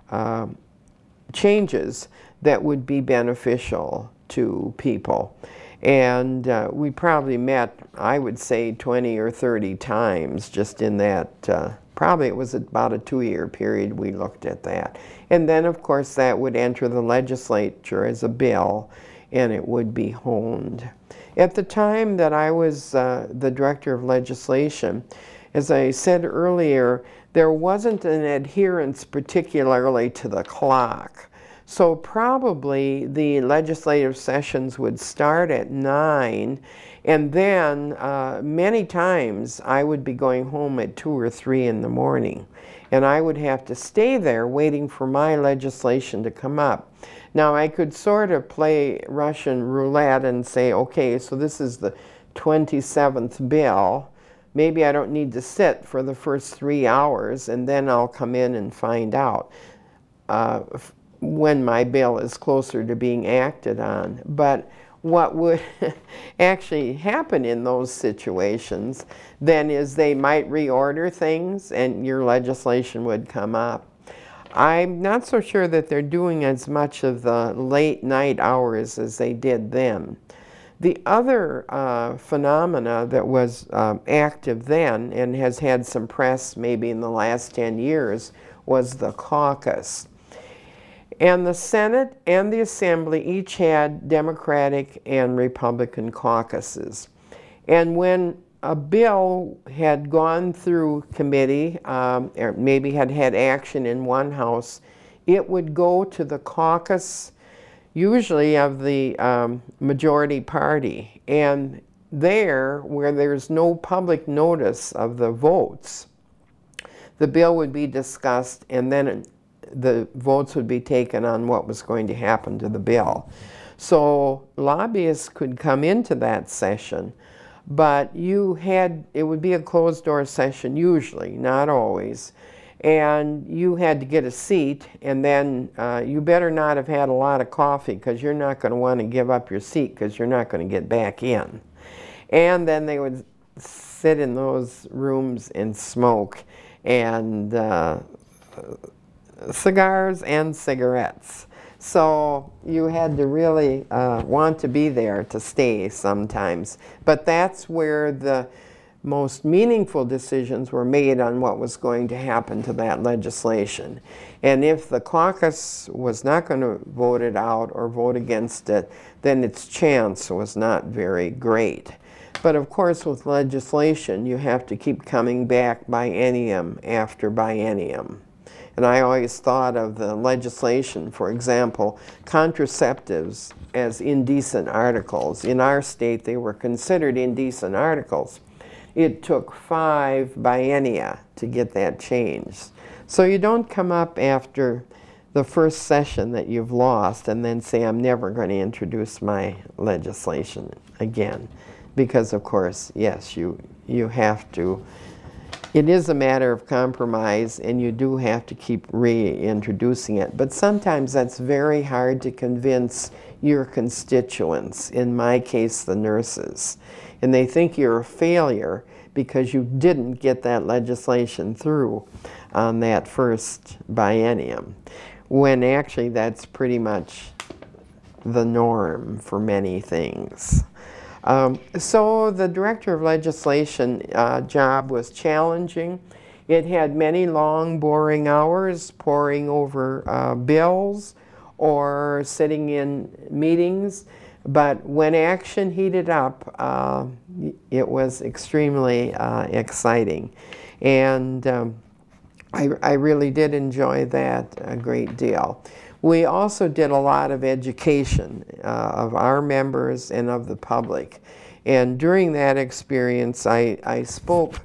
S2: changes that would be beneficial to people. And we probably met, I would say, 20 or 30 times just in that, probably it was about a 2-year period we looked at that. And then, of course, that would enter the legislature as a bill, and it would be honed. At the time that I was the director of legislation, as I said earlier, there wasn't an adherence particularly to the clock. So probably the legislative sessions would start at 9, and then many times I would be going home at 2 or 3 in the morning, and I would have to stay there waiting for my legislation to come up. Now I could sort of play Russian roulette and say, okay, so this is the 27th bill. Maybe I don't need to sit for the first 3 hours, and then I'll come in and find out when my bill is closer to being acted on. But what would actually happen in those situations then is they might reorder things and your legislation would come up. I'm not so sure that they're doing as much of the late night hours as they did then. The other phenomena that was active then and has had some press maybe in the last 10 years was the caucus. And the Senate and the Assembly each had Democratic and Republican caucuses. And when a bill had gone through committee, or maybe had had action in one house, it would go to the caucus, usually of the majority party. And there, where there's no public notice of the votes, the bill would be discussed, and then the votes would be taken on what was going to happen to the bill. So lobbyists could come into that session, but it would be a closed-door session usually, not always. And you had to get a seat, and then you better not have had a lot of coffee, because you're not going to want to give up your seat because you're not going to get back in. And then they would sit in those rooms and smoke, and cigars and cigarettes. So you had to really want to be there to stay sometimes. But that's where the most meaningful decisions were made on what was going to happen to that legislation. And if the caucus was not going to vote it out or vote against it, then its chance was not very great. But of course, with legislation, you have to keep coming back biennium after biennium. And I always thought of the legislation, for example, contraceptives as indecent articles. In our state, they were considered indecent articles. It took 5 biennia to get that changed. So you don't come up after the first session that you've lost and then say, I'm never going to introduce my legislation again. Because, of course, yes, you have to. It is a matter of compromise, and you do have to keep reintroducing it. But sometimes that's very hard to convince your constituents, in my case, the nurses. And they think you're a failure because you didn't get that legislation through on that first biennium, when actually that's pretty much the norm for many things. So the director of legislation job was challenging. It had many long, boring hours poring over bills or sitting in meetings. But when action heated up, it was extremely exciting. And I really did enjoy that a great deal. We also did a lot of education of our members and of the public. And during that experience, I spoke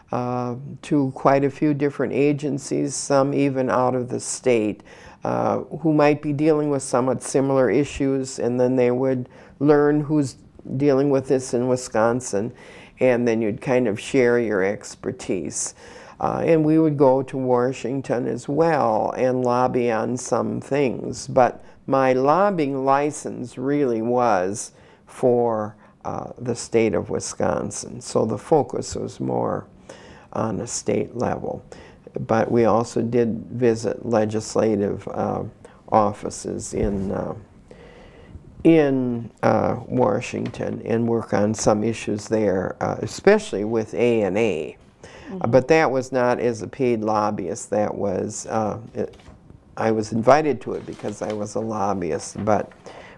S2: to quite a few different agencies, some even out of the state, who might be dealing with somewhat similar issues, and then they would learn who's dealing with this in Wisconsin, and then you'd kind of share your expertise. And we would go to Washington as well and lobby on some things. But my lobbying license really was for the state of Wisconsin. So the focus was more on a state level. But we also did visit legislative offices in Washington and work on some issues there, especially with A&A. But that was not as a paid lobbyist. That was, I was invited to it because I was a lobbyist, but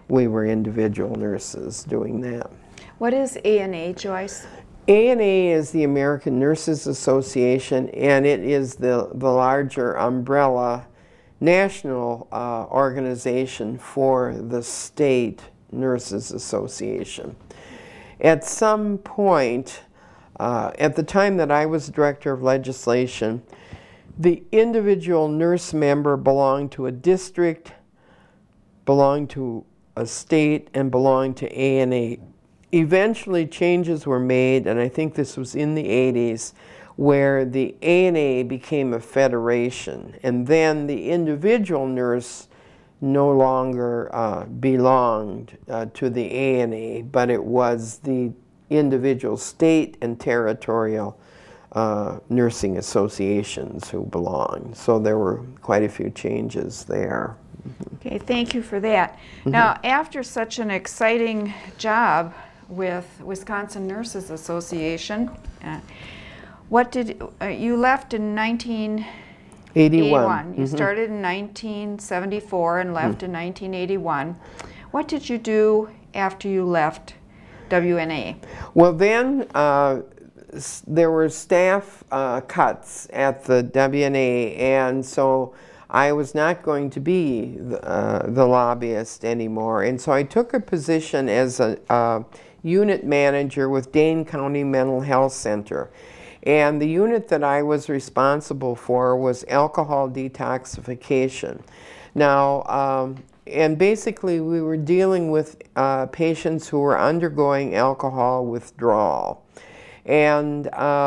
S2: we were individual nurses doing that.
S1: What is ANA, Joyce?
S2: ANA is the American Nurses Association, and it is the larger umbrella national organization for the state Nurses Association. At some point, at the time that I was director of legislation, the individual nurse member belonged to a district, belonged to a state, and belonged to ANA. Eventually changes were made, and I think this was in the 80s, where the ANA became a federation, and then the individual nurse no longer belonged to the ANA, but it was the individual state and territorial nursing associations who belonged. So there were quite a few changes there.
S1: Okay, thank you for that. Now, after such an exciting job with Wisconsin Nurses Association, what did you left in 1981? You started in 1974 and left in 1981. What did you do after you left WNA?
S2: Well, then there were staff cuts at the WNA, and so I was not going to be the lobbyist anymore. And so I took a position as a unit manager with Dane County Mental Health Center. And the unit that I was responsible for was alcohol detoxification. Now, and basically we were dealing with patients who were undergoing alcohol withdrawal. And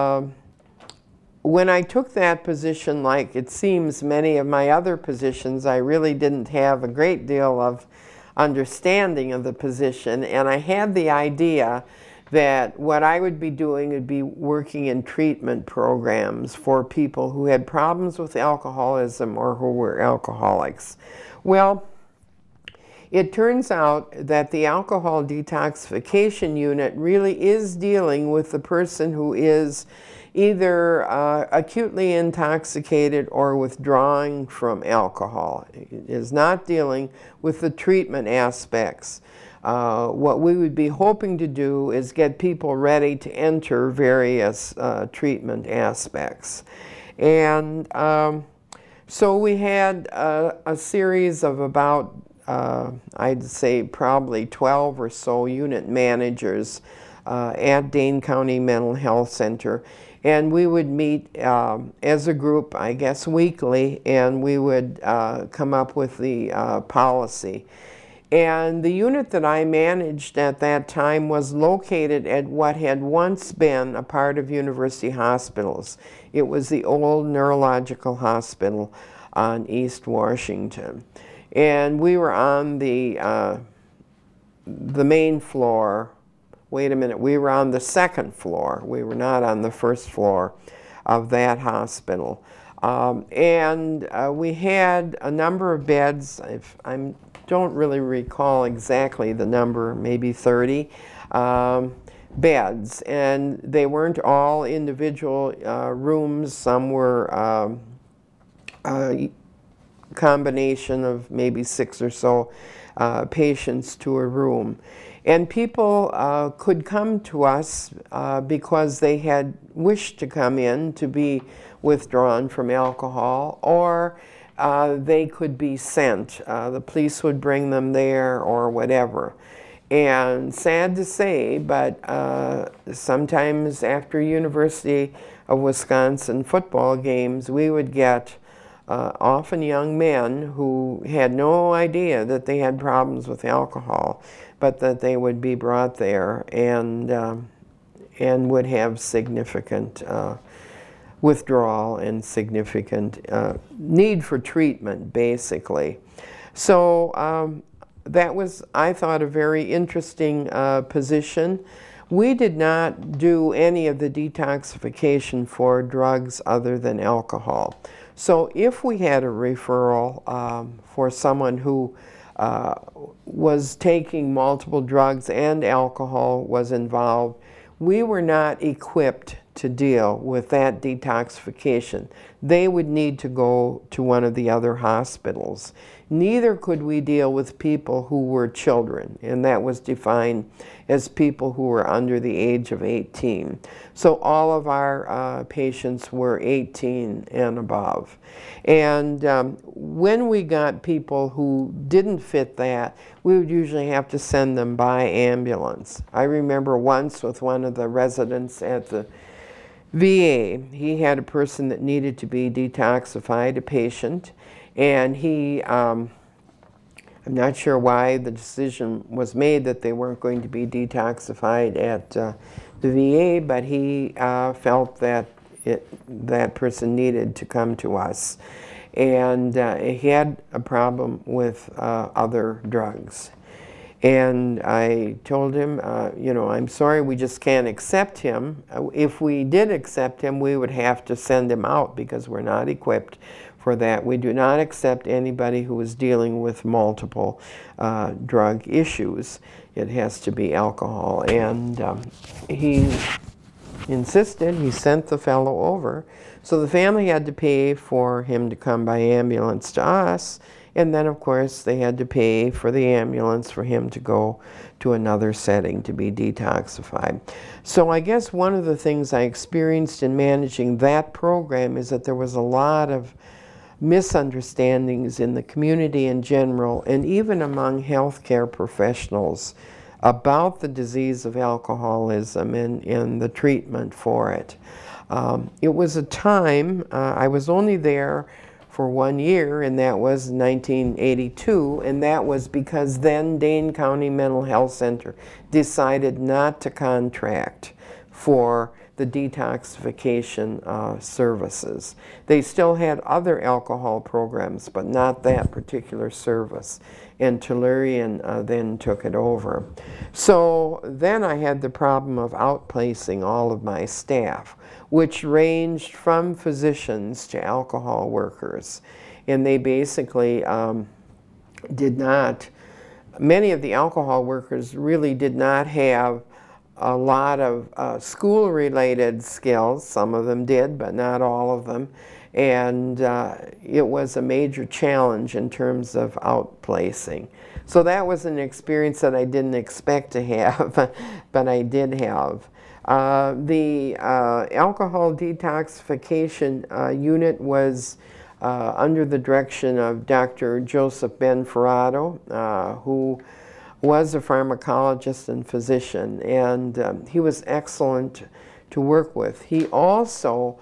S2: when I took that position, like it seems many of my other positions, I really didn't have a great deal of understanding of the position, and I had the idea that what I would be doing would be working in treatment programs for people who had problems with alcoholism or who were alcoholics. Well, it turns out that the alcohol detoxification unit really is dealing with the person who is either acutely intoxicated or withdrawing from alcohol. It is not dealing with the treatment aspects. What we would be hoping to do is get people ready to enter various treatment aspects. And so we had a series of about, I'd say probably 12 or so unit managers at Dane County Mental Health Center. And we would meet as a group, I guess, weekly, and we would come up with the policy. And the unit that I managed at that time was located at what had once been a part of University Hospitals. It was the old neurological hospital on East Washington. And we were on the main floor. Wait a minute, we were on the second floor. We were not on the first floor of that hospital. And we had a number of beds. I don't really recall exactly the number, maybe 30 beds. And they weren't all individual rooms. Some were a combination of maybe 6 or so patients to a room. And people could come to us because they had wished to come in to be withdrawn from alcohol, or they could be sent. The police would bring them there or whatever. And sad to say, but sometimes after University of Wisconsin football games, we would get often young men who had no idea that they had problems with alcohol, but that they would be brought there and would have significant withdrawal and significant need for treatment, basically. So that was, I thought, a very interesting position. We did not do any of the detoxification for drugs other than alcohol. So if we had a referral for someone who was taking multiple drugs and alcohol was involved, we were not equipped to deal with that detoxification. They would need to go to one of the other hospitals. neither could we deal with people who were children, and that was defined as people who were under the age of 18. So all of our patients were 18 and above. And when we got people who didn't fit that, we would usually have to send them by ambulance. I remember once with one of the residents at the VA, he had a person that needed to be detoxified, a patient, and he, I'm not sure why the decision was made that they weren't going to be detoxified at the VA, but he felt that that person needed to come to us. And he had a problem with other drugs. And I told him, you know, I'm sorry, we just can't accept him. If we did accept him, we would have to send him out because we're not equipped for that. We do not accept anybody who is dealing with multiple drug issues. It has to be alcohol. And he insisted. He sent the fellow over. So the family had to pay for him to come by ambulance to us. And then, of course, they had to pay for the ambulance for him to go to another setting to be detoxified. So I guess one of the things I experienced in managing that program is that there was a lot of misunderstandings in the community in general, and even among healthcare professionals, about the disease of alcoholism and the treatment for it. It was a time, I was only there for 1 year, and that was 1982, and that was because then Dane County Mental Health Center decided not to contract for the detoxification services. They still had other alcohol programs, but not that particular service, and Tellurian then took it over. So then I had the problem of outplacing all of my staff, which ranged from physicians to alcohol workers. And they basically did not, many of the alcohol workers really did not have a lot of school-related skills. Some of them did, but not all of them. And it was a major challenge in terms of outplacing. So that was an experience that I didn't expect to have, but I did have. The alcohol detoxification unit was under the direction of Dr. Joseph Benferrato, who was a pharmacologist and physician, and he was excellent to work with. He also,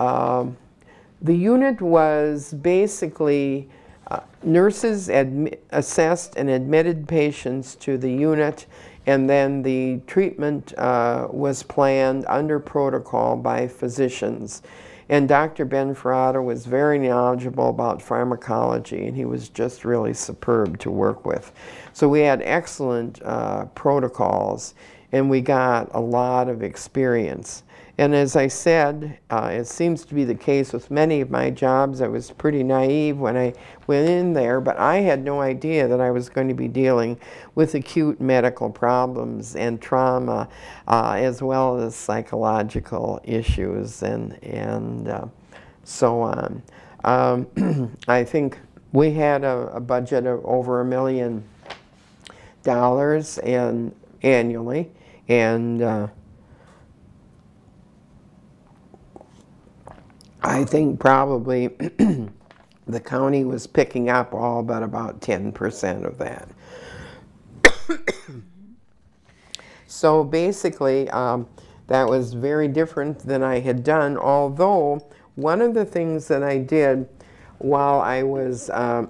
S2: the unit was basically nurses assessed and admitted patients to the unit, and then the treatment was planned under protocol by physicians. And Dr. Benferrato was very knowledgeable about pharmacology, and he was just really superb to work with. So we had excellent protocols, and we got a lot of experience. And as I said, it seems to be the case with many of my jobs. I was pretty naive when I went in there, but I had no idea that I was going to be dealing with acute medical problems and trauma, as well as psychological issues and so on. I think we had a budget of over $1 million annually, and I think probably the county was picking up all but about 10% of that. So basically, that was very different than I had done, although one of the things that I did while I was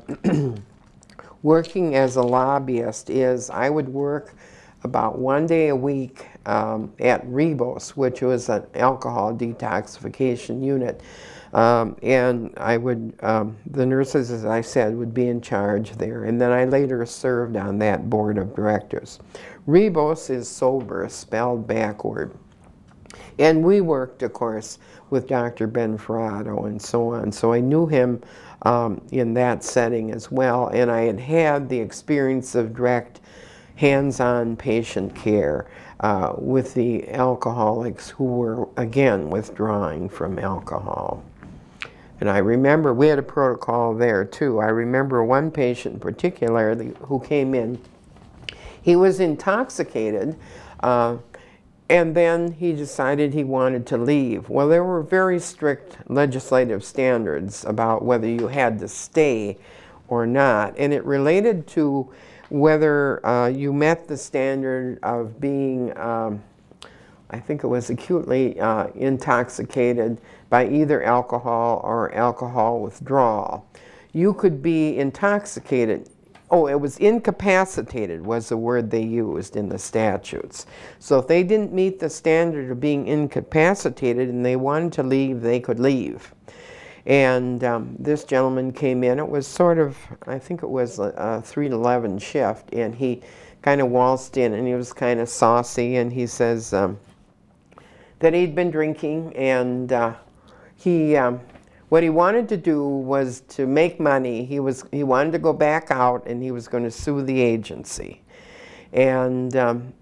S2: working as a lobbyist is I would work about 1 day a week at Rebos, which was an alcohol detoxification unit. And I would, the nurses, as I said, would be in charge there. And then I later served on that board of directors. Rebos is sober, spelled backward. And we worked, of course, with Dr. Benferrato and so on. So I knew him in that setting as well. And I had had the experience of direct hands-on patient care with the alcoholics who were, again, withdrawing from alcohol. And I remember we had a protocol there too. I remember one patient in particular who came in. He was intoxicated, and then he decided he wanted to leave. Well, there were very strict legislative standards about whether you had to stay or not, and it related to whether you met the standard of being, I think it was acutely intoxicated by either alcohol or alcohol withdrawal. You could be intoxicated. Oh, it was incapacitated was the word they used in the statutes. So if they didn't meet the standard of being incapacitated and they wanted to leave, they could leave. And this gentleman came in. It was sort of, I think it was a 3 to 11 shift, and he kind of waltzed in, and he was kind of saucy, and he says that he'd been drinking, and what he wanted to do was to make money. He wanted to go back out, and he was going to sue the agency. And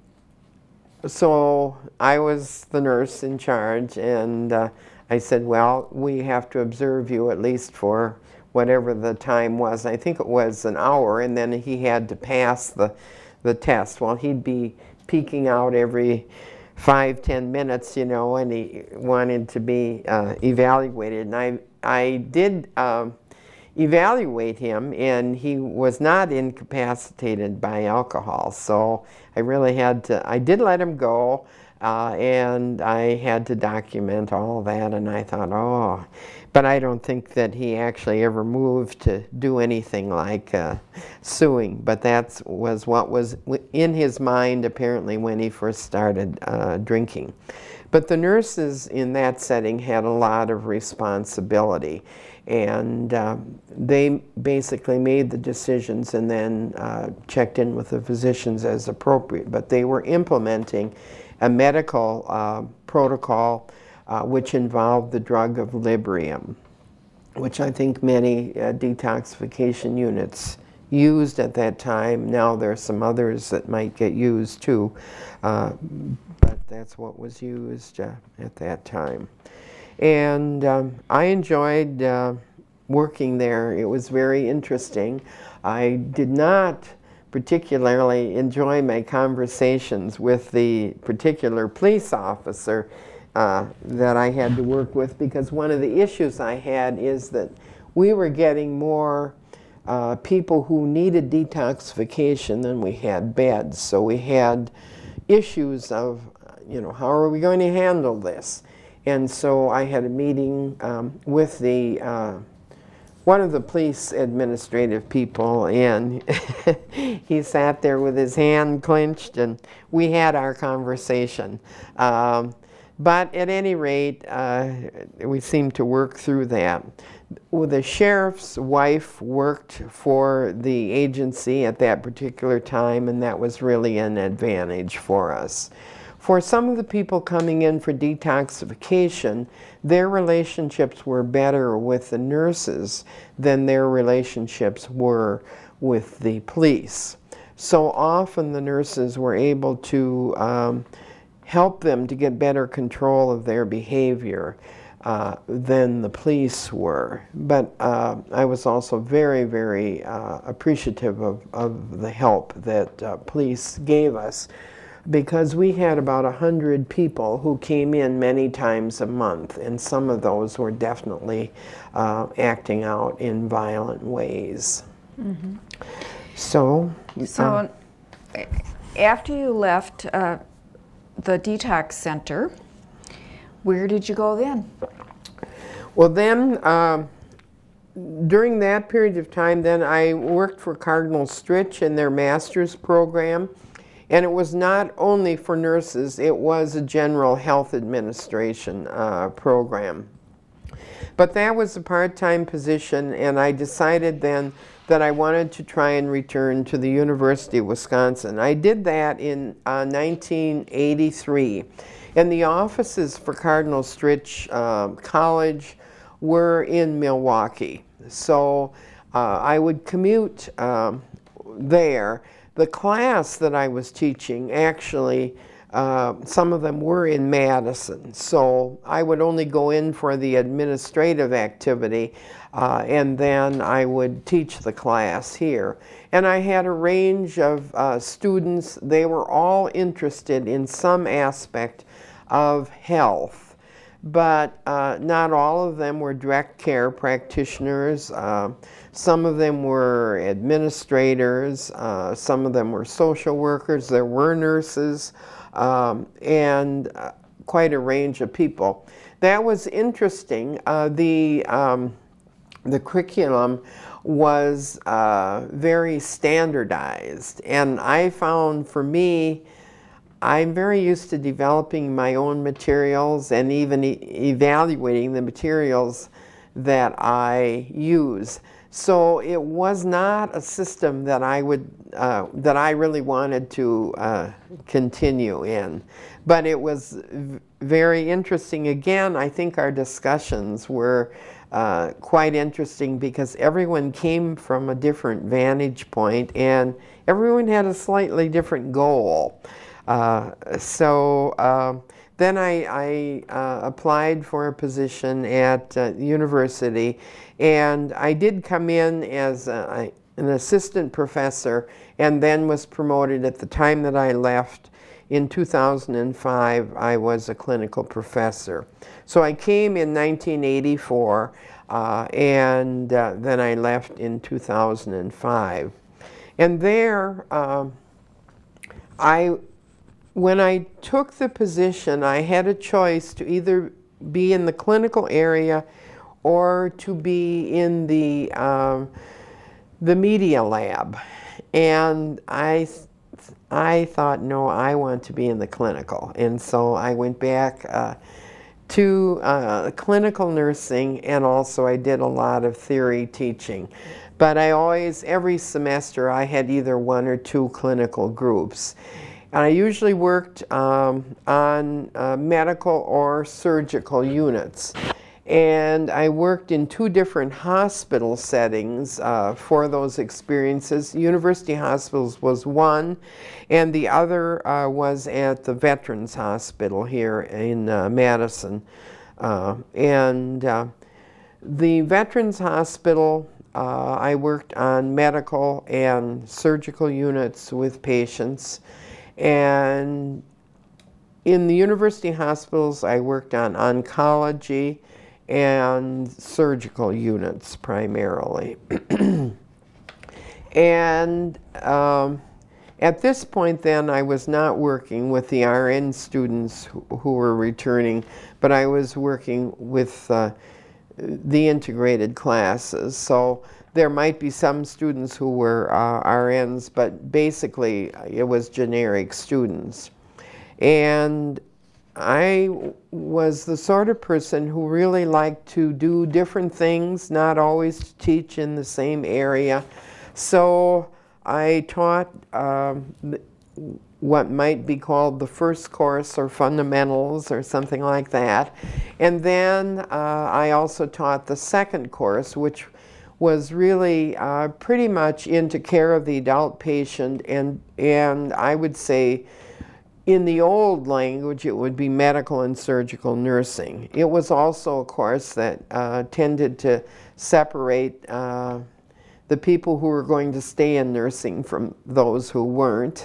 S2: so I was the nurse in charge, and I said, well, we have to observe you at least for whatever the time was. I think it was an hour, and then he had to pass the test. Well, he'd be peeking out every 5-10 minutes, you know, and he wanted to be evaluated. And I did evaluate him, and he was not incapacitated by alcohol. So I really had to, I did let him go, and I had to document all that, and I thought, oh, but I don't think that he actually ever moved to do anything like suing, but that was what was in his mind apparently when he first started drinking. But the nurses in that setting had a lot of responsibility, and they basically made the decisions and then checked in with the physicians as appropriate, but they were implementing a medical protocol which involved the drug of Librium, which I think many detoxification units used at that time. Now there are some others that might get used too, but that's what was used at that time. And I enjoyed working there. It was very interesting. I did not particularly enjoy my conversations with the particular police officer that I had to work with, because one of the issues I had is that we were getting more people who needed detoxification than we had beds. So we had issues of, you know, how are we going to handle this? And so I had a meeting with the one of the police administrative people, and he sat there with his hand clenched, and we had our conversation. But at any rate, we seemed to work through that. Well, the sheriff's wife worked for the agency at that particular time, and that was really an advantage for us. For some of the people coming in for detoxification, their relationships were better with the nurses than their relationships were with the police. So often the nurses were able to help them to get better control of their behavior than the police were. But I was also very, very appreciative of the help that police gave us, because we had about 100 people who came in many times a month, and some of those were definitely acting out in violent ways. Mm-hmm. So
S3: after you left the detox center, where did you go then?
S2: Well, then, during that period of time, then I worked for Cardinal Stritch in their master's program. And it was not only for nurses, it was a general health administration program. But that was a part-time position, and I decided then that I wanted to try and return to the University of Wisconsin. I did that in 1983. And the offices for Cardinal Stritch College were in Milwaukee. So I would commute there. The class that I was teaching actually some of them were in Madison. So I would only go in for the administrative activity, and then I would teach the class here. And I had a range of students. They were all interested in some aspect of health, but not all of them were direct care practitioners. Some of them were administrators, some of them were social workers, there were nurses, and quite a range of people. That was interesting. The curriculum was very standardized, and I found, for me, I'm very used to developing my own materials and even evaluating the materials that I use. So it was not a system that I really wanted to continue in, but it was very interesting. Again, I think our discussions were quite interesting because everyone came from a different vantage point and everyone had a slightly different goal. Then I applied for a position at the university, and I did come in as an assistant professor and then was promoted. At the time that I left in 2005, I was a clinical professor. So I came in 1984, and then I left in 2005. And there, when I took the position, I had a choice to either be in the clinical area or to be in the media lab. And I thought, no, I want to be in the clinical. And so I went back to clinical nursing, and also I did a lot of theory teaching. But I always, every semester, I had either one or two clinical groups. I usually worked on medical or surgical units. And I worked in two different hospital settings for those experiences. University Hospitals was one, and the other was at the Veterans Hospital here in Madison. The Veterans Hospital, I worked on medical and surgical units with patients. And in the university hospitals, I worked on oncology and surgical units primarily. And at this point then, I was not working with the RN students who were returning, but I was working with the integrated classes. So there might be some students who were RNs, but basically it was generic students. And I was the sort of person who really liked to do different things, not always teach in the same area. So I taught what might be called the first course or fundamentals or something like that. And then I also taught the second course, which was really pretty much into care of the adult patient, and I would say in the old language it would be medical and surgical nursing. It was also a course that tended to separate the people who were going to stay in nursing from those who weren't.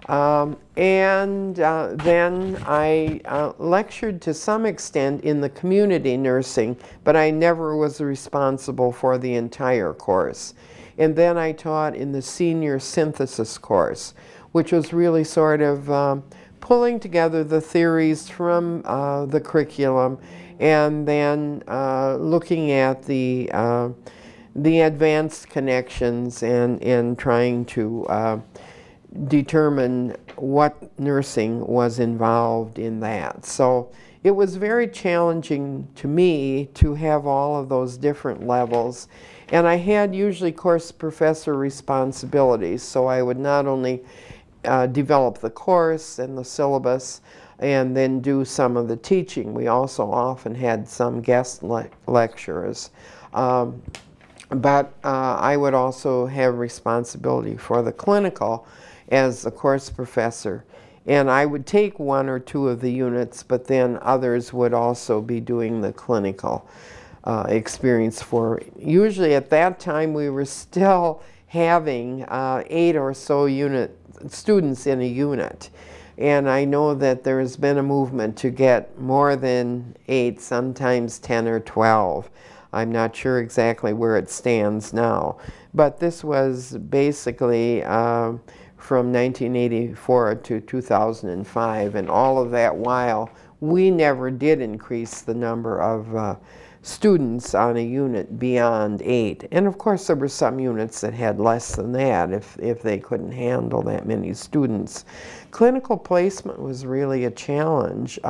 S2: Then I lectured to some extent in the community nursing, but I never was responsible for the entire course. And then I taught in the senior synthesis course, which was really sort of pulling together the theories from the curriculum and then looking at the advanced connections and trying to determine what nursing was involved in that. So it was very challenging to me to have all of those different levels. And I had usually course professor responsibilities, so I would not only develop the course and the syllabus and then do some of the teaching. We also often had some guest lecturers. But I would also have responsibility for the clinical as a course professor. And I would take one or two of the units, but then others would also be doing the clinical experience for. Usually at that time we were still having 8 or so students in a unit. And I know that there has been a movement to get more than 8, sometimes 10 or 12. I'm not sure exactly where it stands now. But this was basically from 1984 to 2005. And all of that while, we never did increase the number of students on a unit beyond 8. And of course there were some units that had less than that if they couldn't handle that many students. Clinical placement was really a challenge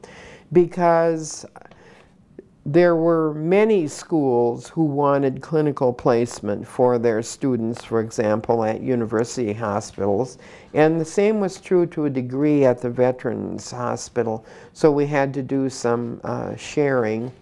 S2: because there were many schools who wanted clinical placement for their students, for example, at university hospitals. And the same was true to a degree at the Veterans Hospital. So we had to do some sharing.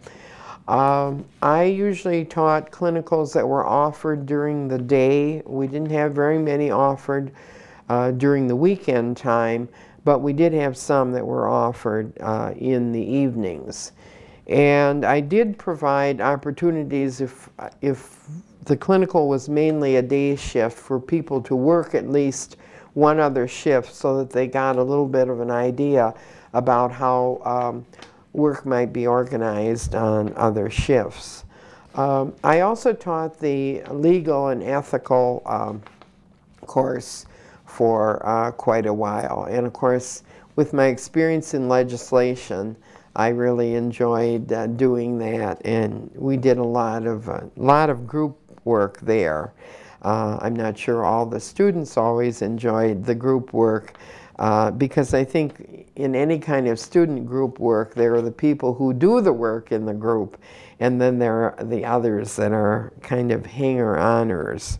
S2: I usually taught clinicals that were offered during the day. We didn't have very many offered during the weekend time, but we did have some that were offered in the evenings. And I did provide opportunities if the clinical was mainly a day shift for people to work at least one other shift so that they got a little bit of an idea about how work might be organized on other shifts. I also taught the legal and ethical course for quite a while. And of course, with my experience in legislation, I really enjoyed doing that, and we did a lot of group work there. I'm not sure all the students always enjoyed the group work because I think in any kind of student group work, there are the people who do the work in the group, and then there are the others that are kind of hanger-oners.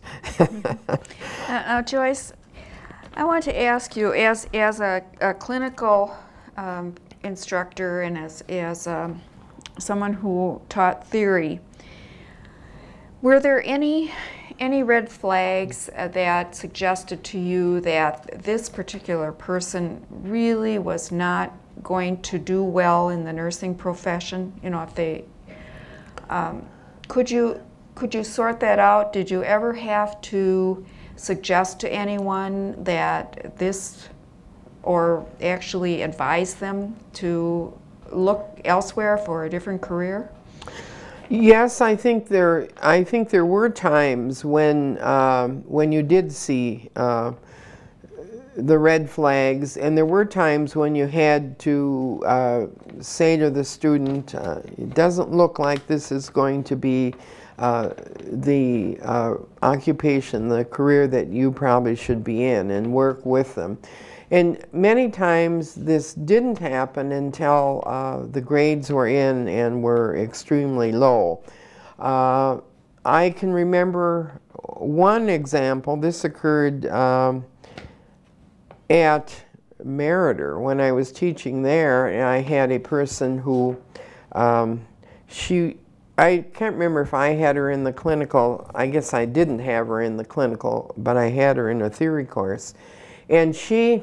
S3: Now, Joyce, I want to ask you, as a clinical instructor and as someone who taught theory, were there any red flags that suggested to you that this particular person really was not going to do well in the nursing profession? You know, if they could you sort that out? Did you ever have to suggest to anyone that this, or actually advise them to look elsewhere for a different career?
S2: Yes, I think there were times when you did see the red flags, and there were times when you had to say to the student, it doesn't look like this is going to be the occupation, the career that you probably should be in, and work with them. And many times this didn't happen until the grades were in and were extremely low. I can remember one example. This occurred at Meriter when I was teaching there, and I had a person who I can't remember if I had her in the clinical. I guess I didn't have her in the clinical, but I had her in a theory course. And she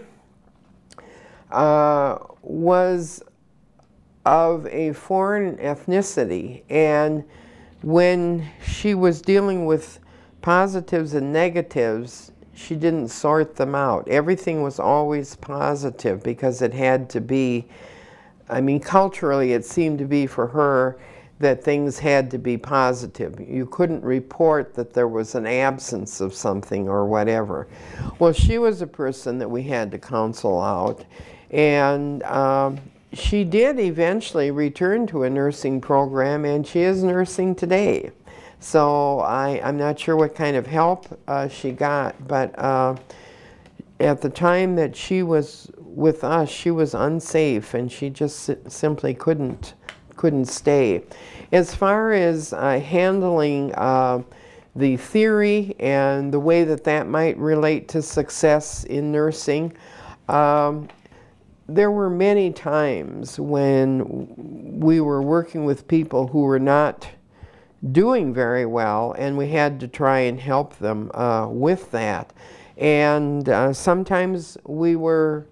S2: was of a foreign ethnicity, and when she was dealing with positives and negatives, she didn't sort them out. Everything was always positive because it had to be, I mean, culturally it seemed to be for her that things had to be positive. You couldn't report that there was an absence of something or whatever. Well, she was a person that we had to counsel out, and she did eventually return to a nursing program, and she is nursing today. So I'm not sure what kind of help she got, but at the time that she was with us, she was unsafe, and she just simply couldn't stay. As far as handling the theory and the way that might relate to success in nursing, there were many times when we were working with people who were not doing very well, and we had to try and help them with that. And sometimes we were,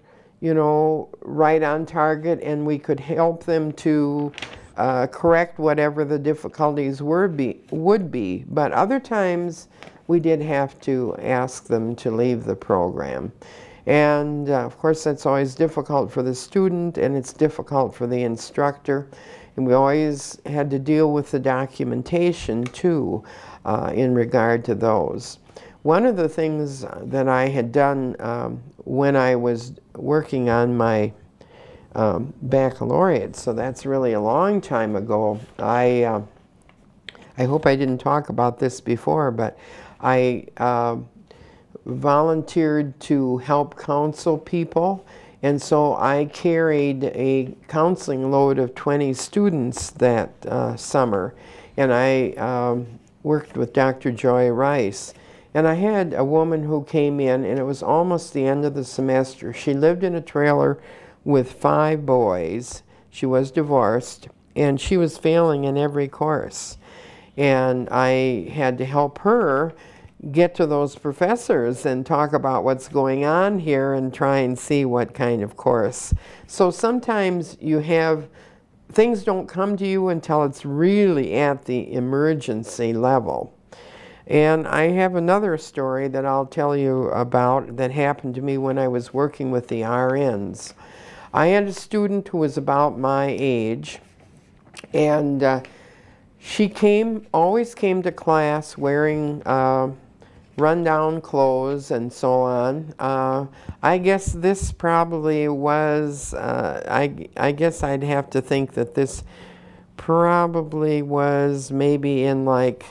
S2: right on target, and we could help them to correct whatever the difficulties would be. But other times, we did have to ask them to leave the program. And of course, that's always difficult for the student, and it's difficult for the instructor. And we always had to deal with the documentation, too, in regard to those. One of the things that I had done when I was working on my baccalaureate, so that's really a long time ago, I hope I didn't talk about this before, but I volunteered to help counsel people, and so I carried a counseling load of 20 students that summer, and I worked with Dr. Joy Rice. And I had a woman who came in, and it was almost the end of the semester. She lived in a trailer with 5 boys. She was divorced, and she was failing in every course. And I had to help her get to those professors and talk about what's going on here and try and see what kind of course. So sometimes things don't come to you until it's really at the emergency level. And I have another story that I'll tell you about that happened to me when I was working with the RNs. I had a student who was about my age, and she always came to class wearing run-down clothes and so on. I guess this probably was, I guess I'd have to think that this probably was maybe in like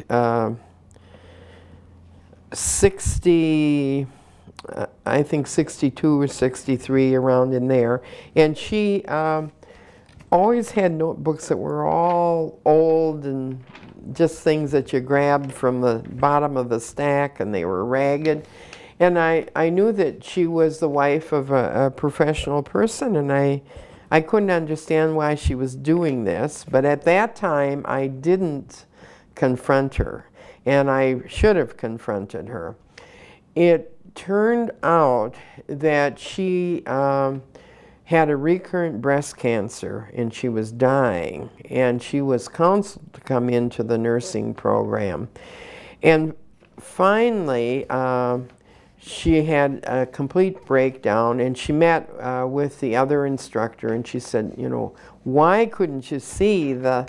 S2: 60, I think 62 or 63, around in there. And she always had notebooks that were all old and just things that you grabbed from the bottom of the stack, and they were ragged. And I knew that she was the wife of a professional person, and I couldn't understand why she was doing this. But at that time, I didn't confront her, and I should have confronted her. It turned out that she had a recurrent breast cancer, and she was dying, and she was counseled to come into the nursing program. And finally, she had a complete breakdown, and she met with the other instructor, and she said, why couldn't you see that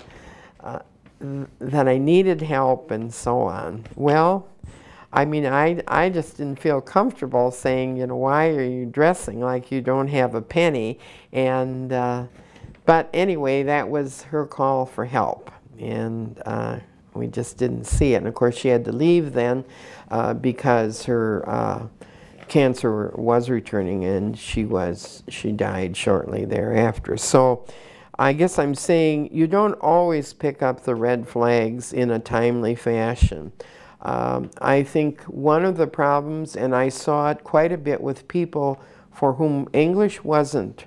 S2: I needed help and so on? Well, I mean, I just didn't feel comfortable saying, why are you dressing like you don't have a penny? And but anyway, that was her call for help, and we just didn't see it. And of course, she had to leave then because her cancer was returning, and she died shortly thereafter. So I guess I'm saying you don't always pick up the red flags in a timely fashion. I think one of the problems, and I saw it quite a bit with people for whom English wasn't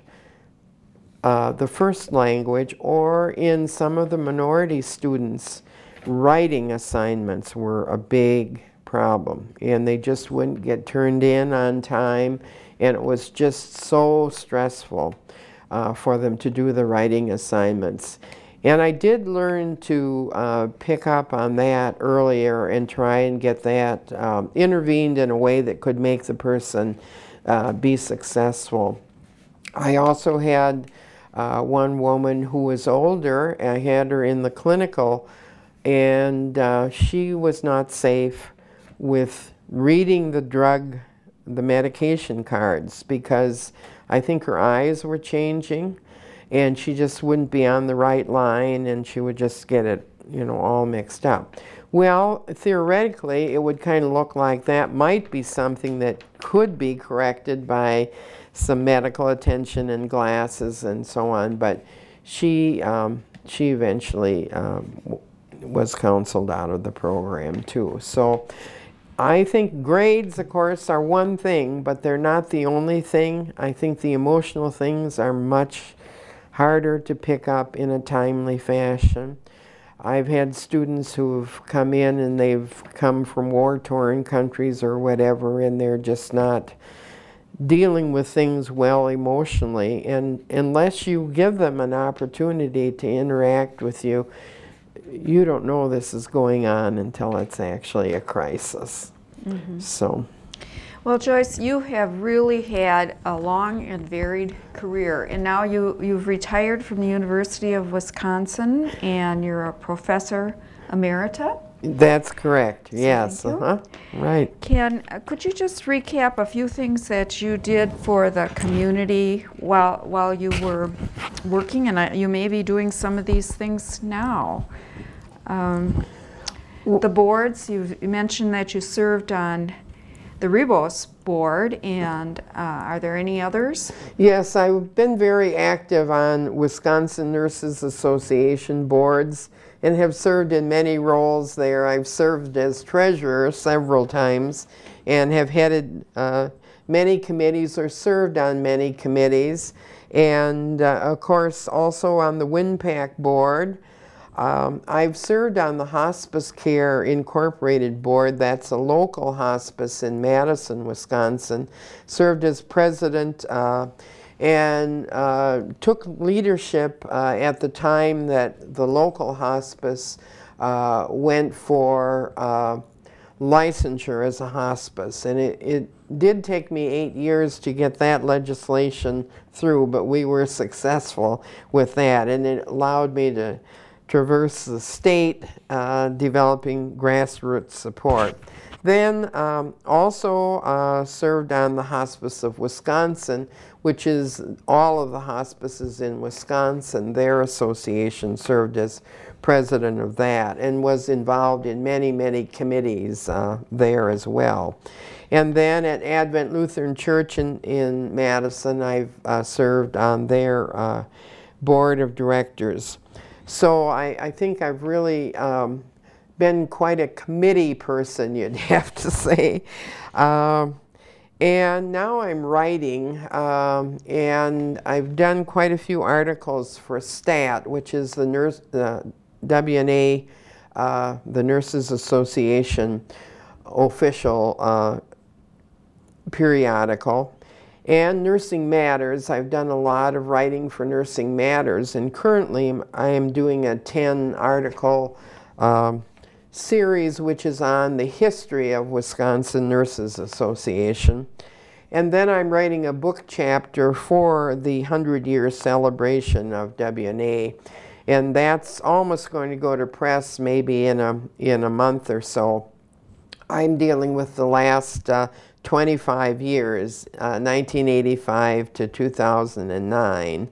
S2: the first language, or in some of the minority students, writing assignments were a big problem, and they just wouldn't get turned in on time, and it was just so stressful for them to do the writing assignments. And I did learn to pick up on that earlier and try and get that intervened in a way that could make the person be successful. I also had one woman who was older. I had her in the clinical, and she was not safe with reading the medication cards, because I think her eyes were changing, and she just wouldn't be on the right line, and she would just get it, all mixed up. Well, theoretically, it would kind of look like that might be something that could be corrected by some medical attention and glasses and so on, but she eventually was counseled out of the program too. So I think grades, of course, are one thing, but they're not the only thing. I think the emotional things are much harder to pick up in a timely fashion. I've had students who've come in and they've come from war-torn countries or whatever, and they're just not dealing with things well emotionally, and unless you give them an opportunity to interact with you, you don't know this is going on until it's actually a crisis. So,
S3: Well, Joyce, you have really had a long and varied career, and now you've retired from the University of Wisconsin, and you're a professor emerita.
S2: that's correct. Yes.
S3: thank you.
S2: Right.
S3: Could you just recap a few things that you did for the community while you were working, and you may be doing some of these things now? The boards, you mentioned that you served on the Rebos board, and are there any others?
S2: Yes, I've been very active on Wisconsin Nurses Association boards and have served in many roles there. I've served as treasurer several times and have headed many committees or served on many committees, and of course also on the WINPAC board. I've served on the Hospice Care Incorporated board. That's a local hospice in Madison, Wisconsin. Served as president and took leadership at the time that the local hospice went for licensure as a hospice. And it did take me 8 years to get that legislation through, but we were successful with that, and it allowed me to traverse the state, developing grassroots support. Then also served on the Hospice of Wisconsin, which is all of the hospices in Wisconsin. Their association, served as president of that, and was involved in many, many committees there as well. And then at Advent Lutheran Church in Madison, I've served on their board of directors. So I think I've really been quite a committee person, you'd have to say. And now I'm writing, and I've done quite a few articles for STAT, which is the WNA, the Nurses Association official periodical. And Nursing Matters. I've done a lot of writing for Nursing Matters, and currently I am doing a 10-article series which is on the history of Wisconsin Nurses Association. And then I'm writing a book chapter for the 100-year celebration of WNA, and that's almost going to go to press maybe in a month or so. I'm dealing with the last 25 years, 1985 to 2009.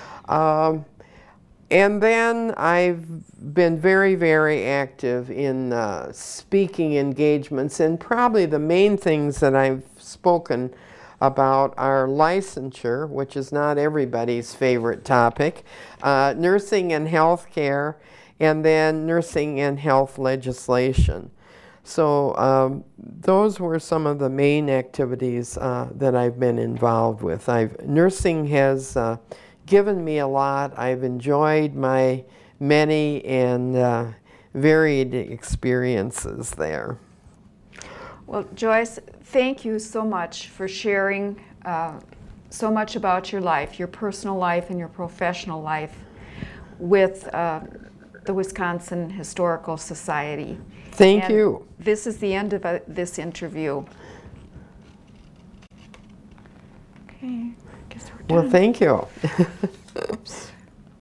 S2: And then I've been very, very active in speaking engagements, and probably the main things that I've spoken about are licensure, which is not everybody's favorite topic, nursing and health care, and then nursing and health legislation. So those were some of the main activities that I've been involved with. Nursing has given me a lot. I've enjoyed my many and varied experiences there.
S3: Well, Joyce, thank you so much for sharing so much about your life, your personal life and your professional life with the Wisconsin Historical Society.
S2: Thank you.
S3: This is the end of this interview. Okay, I guess we're done.
S2: Well, thank you.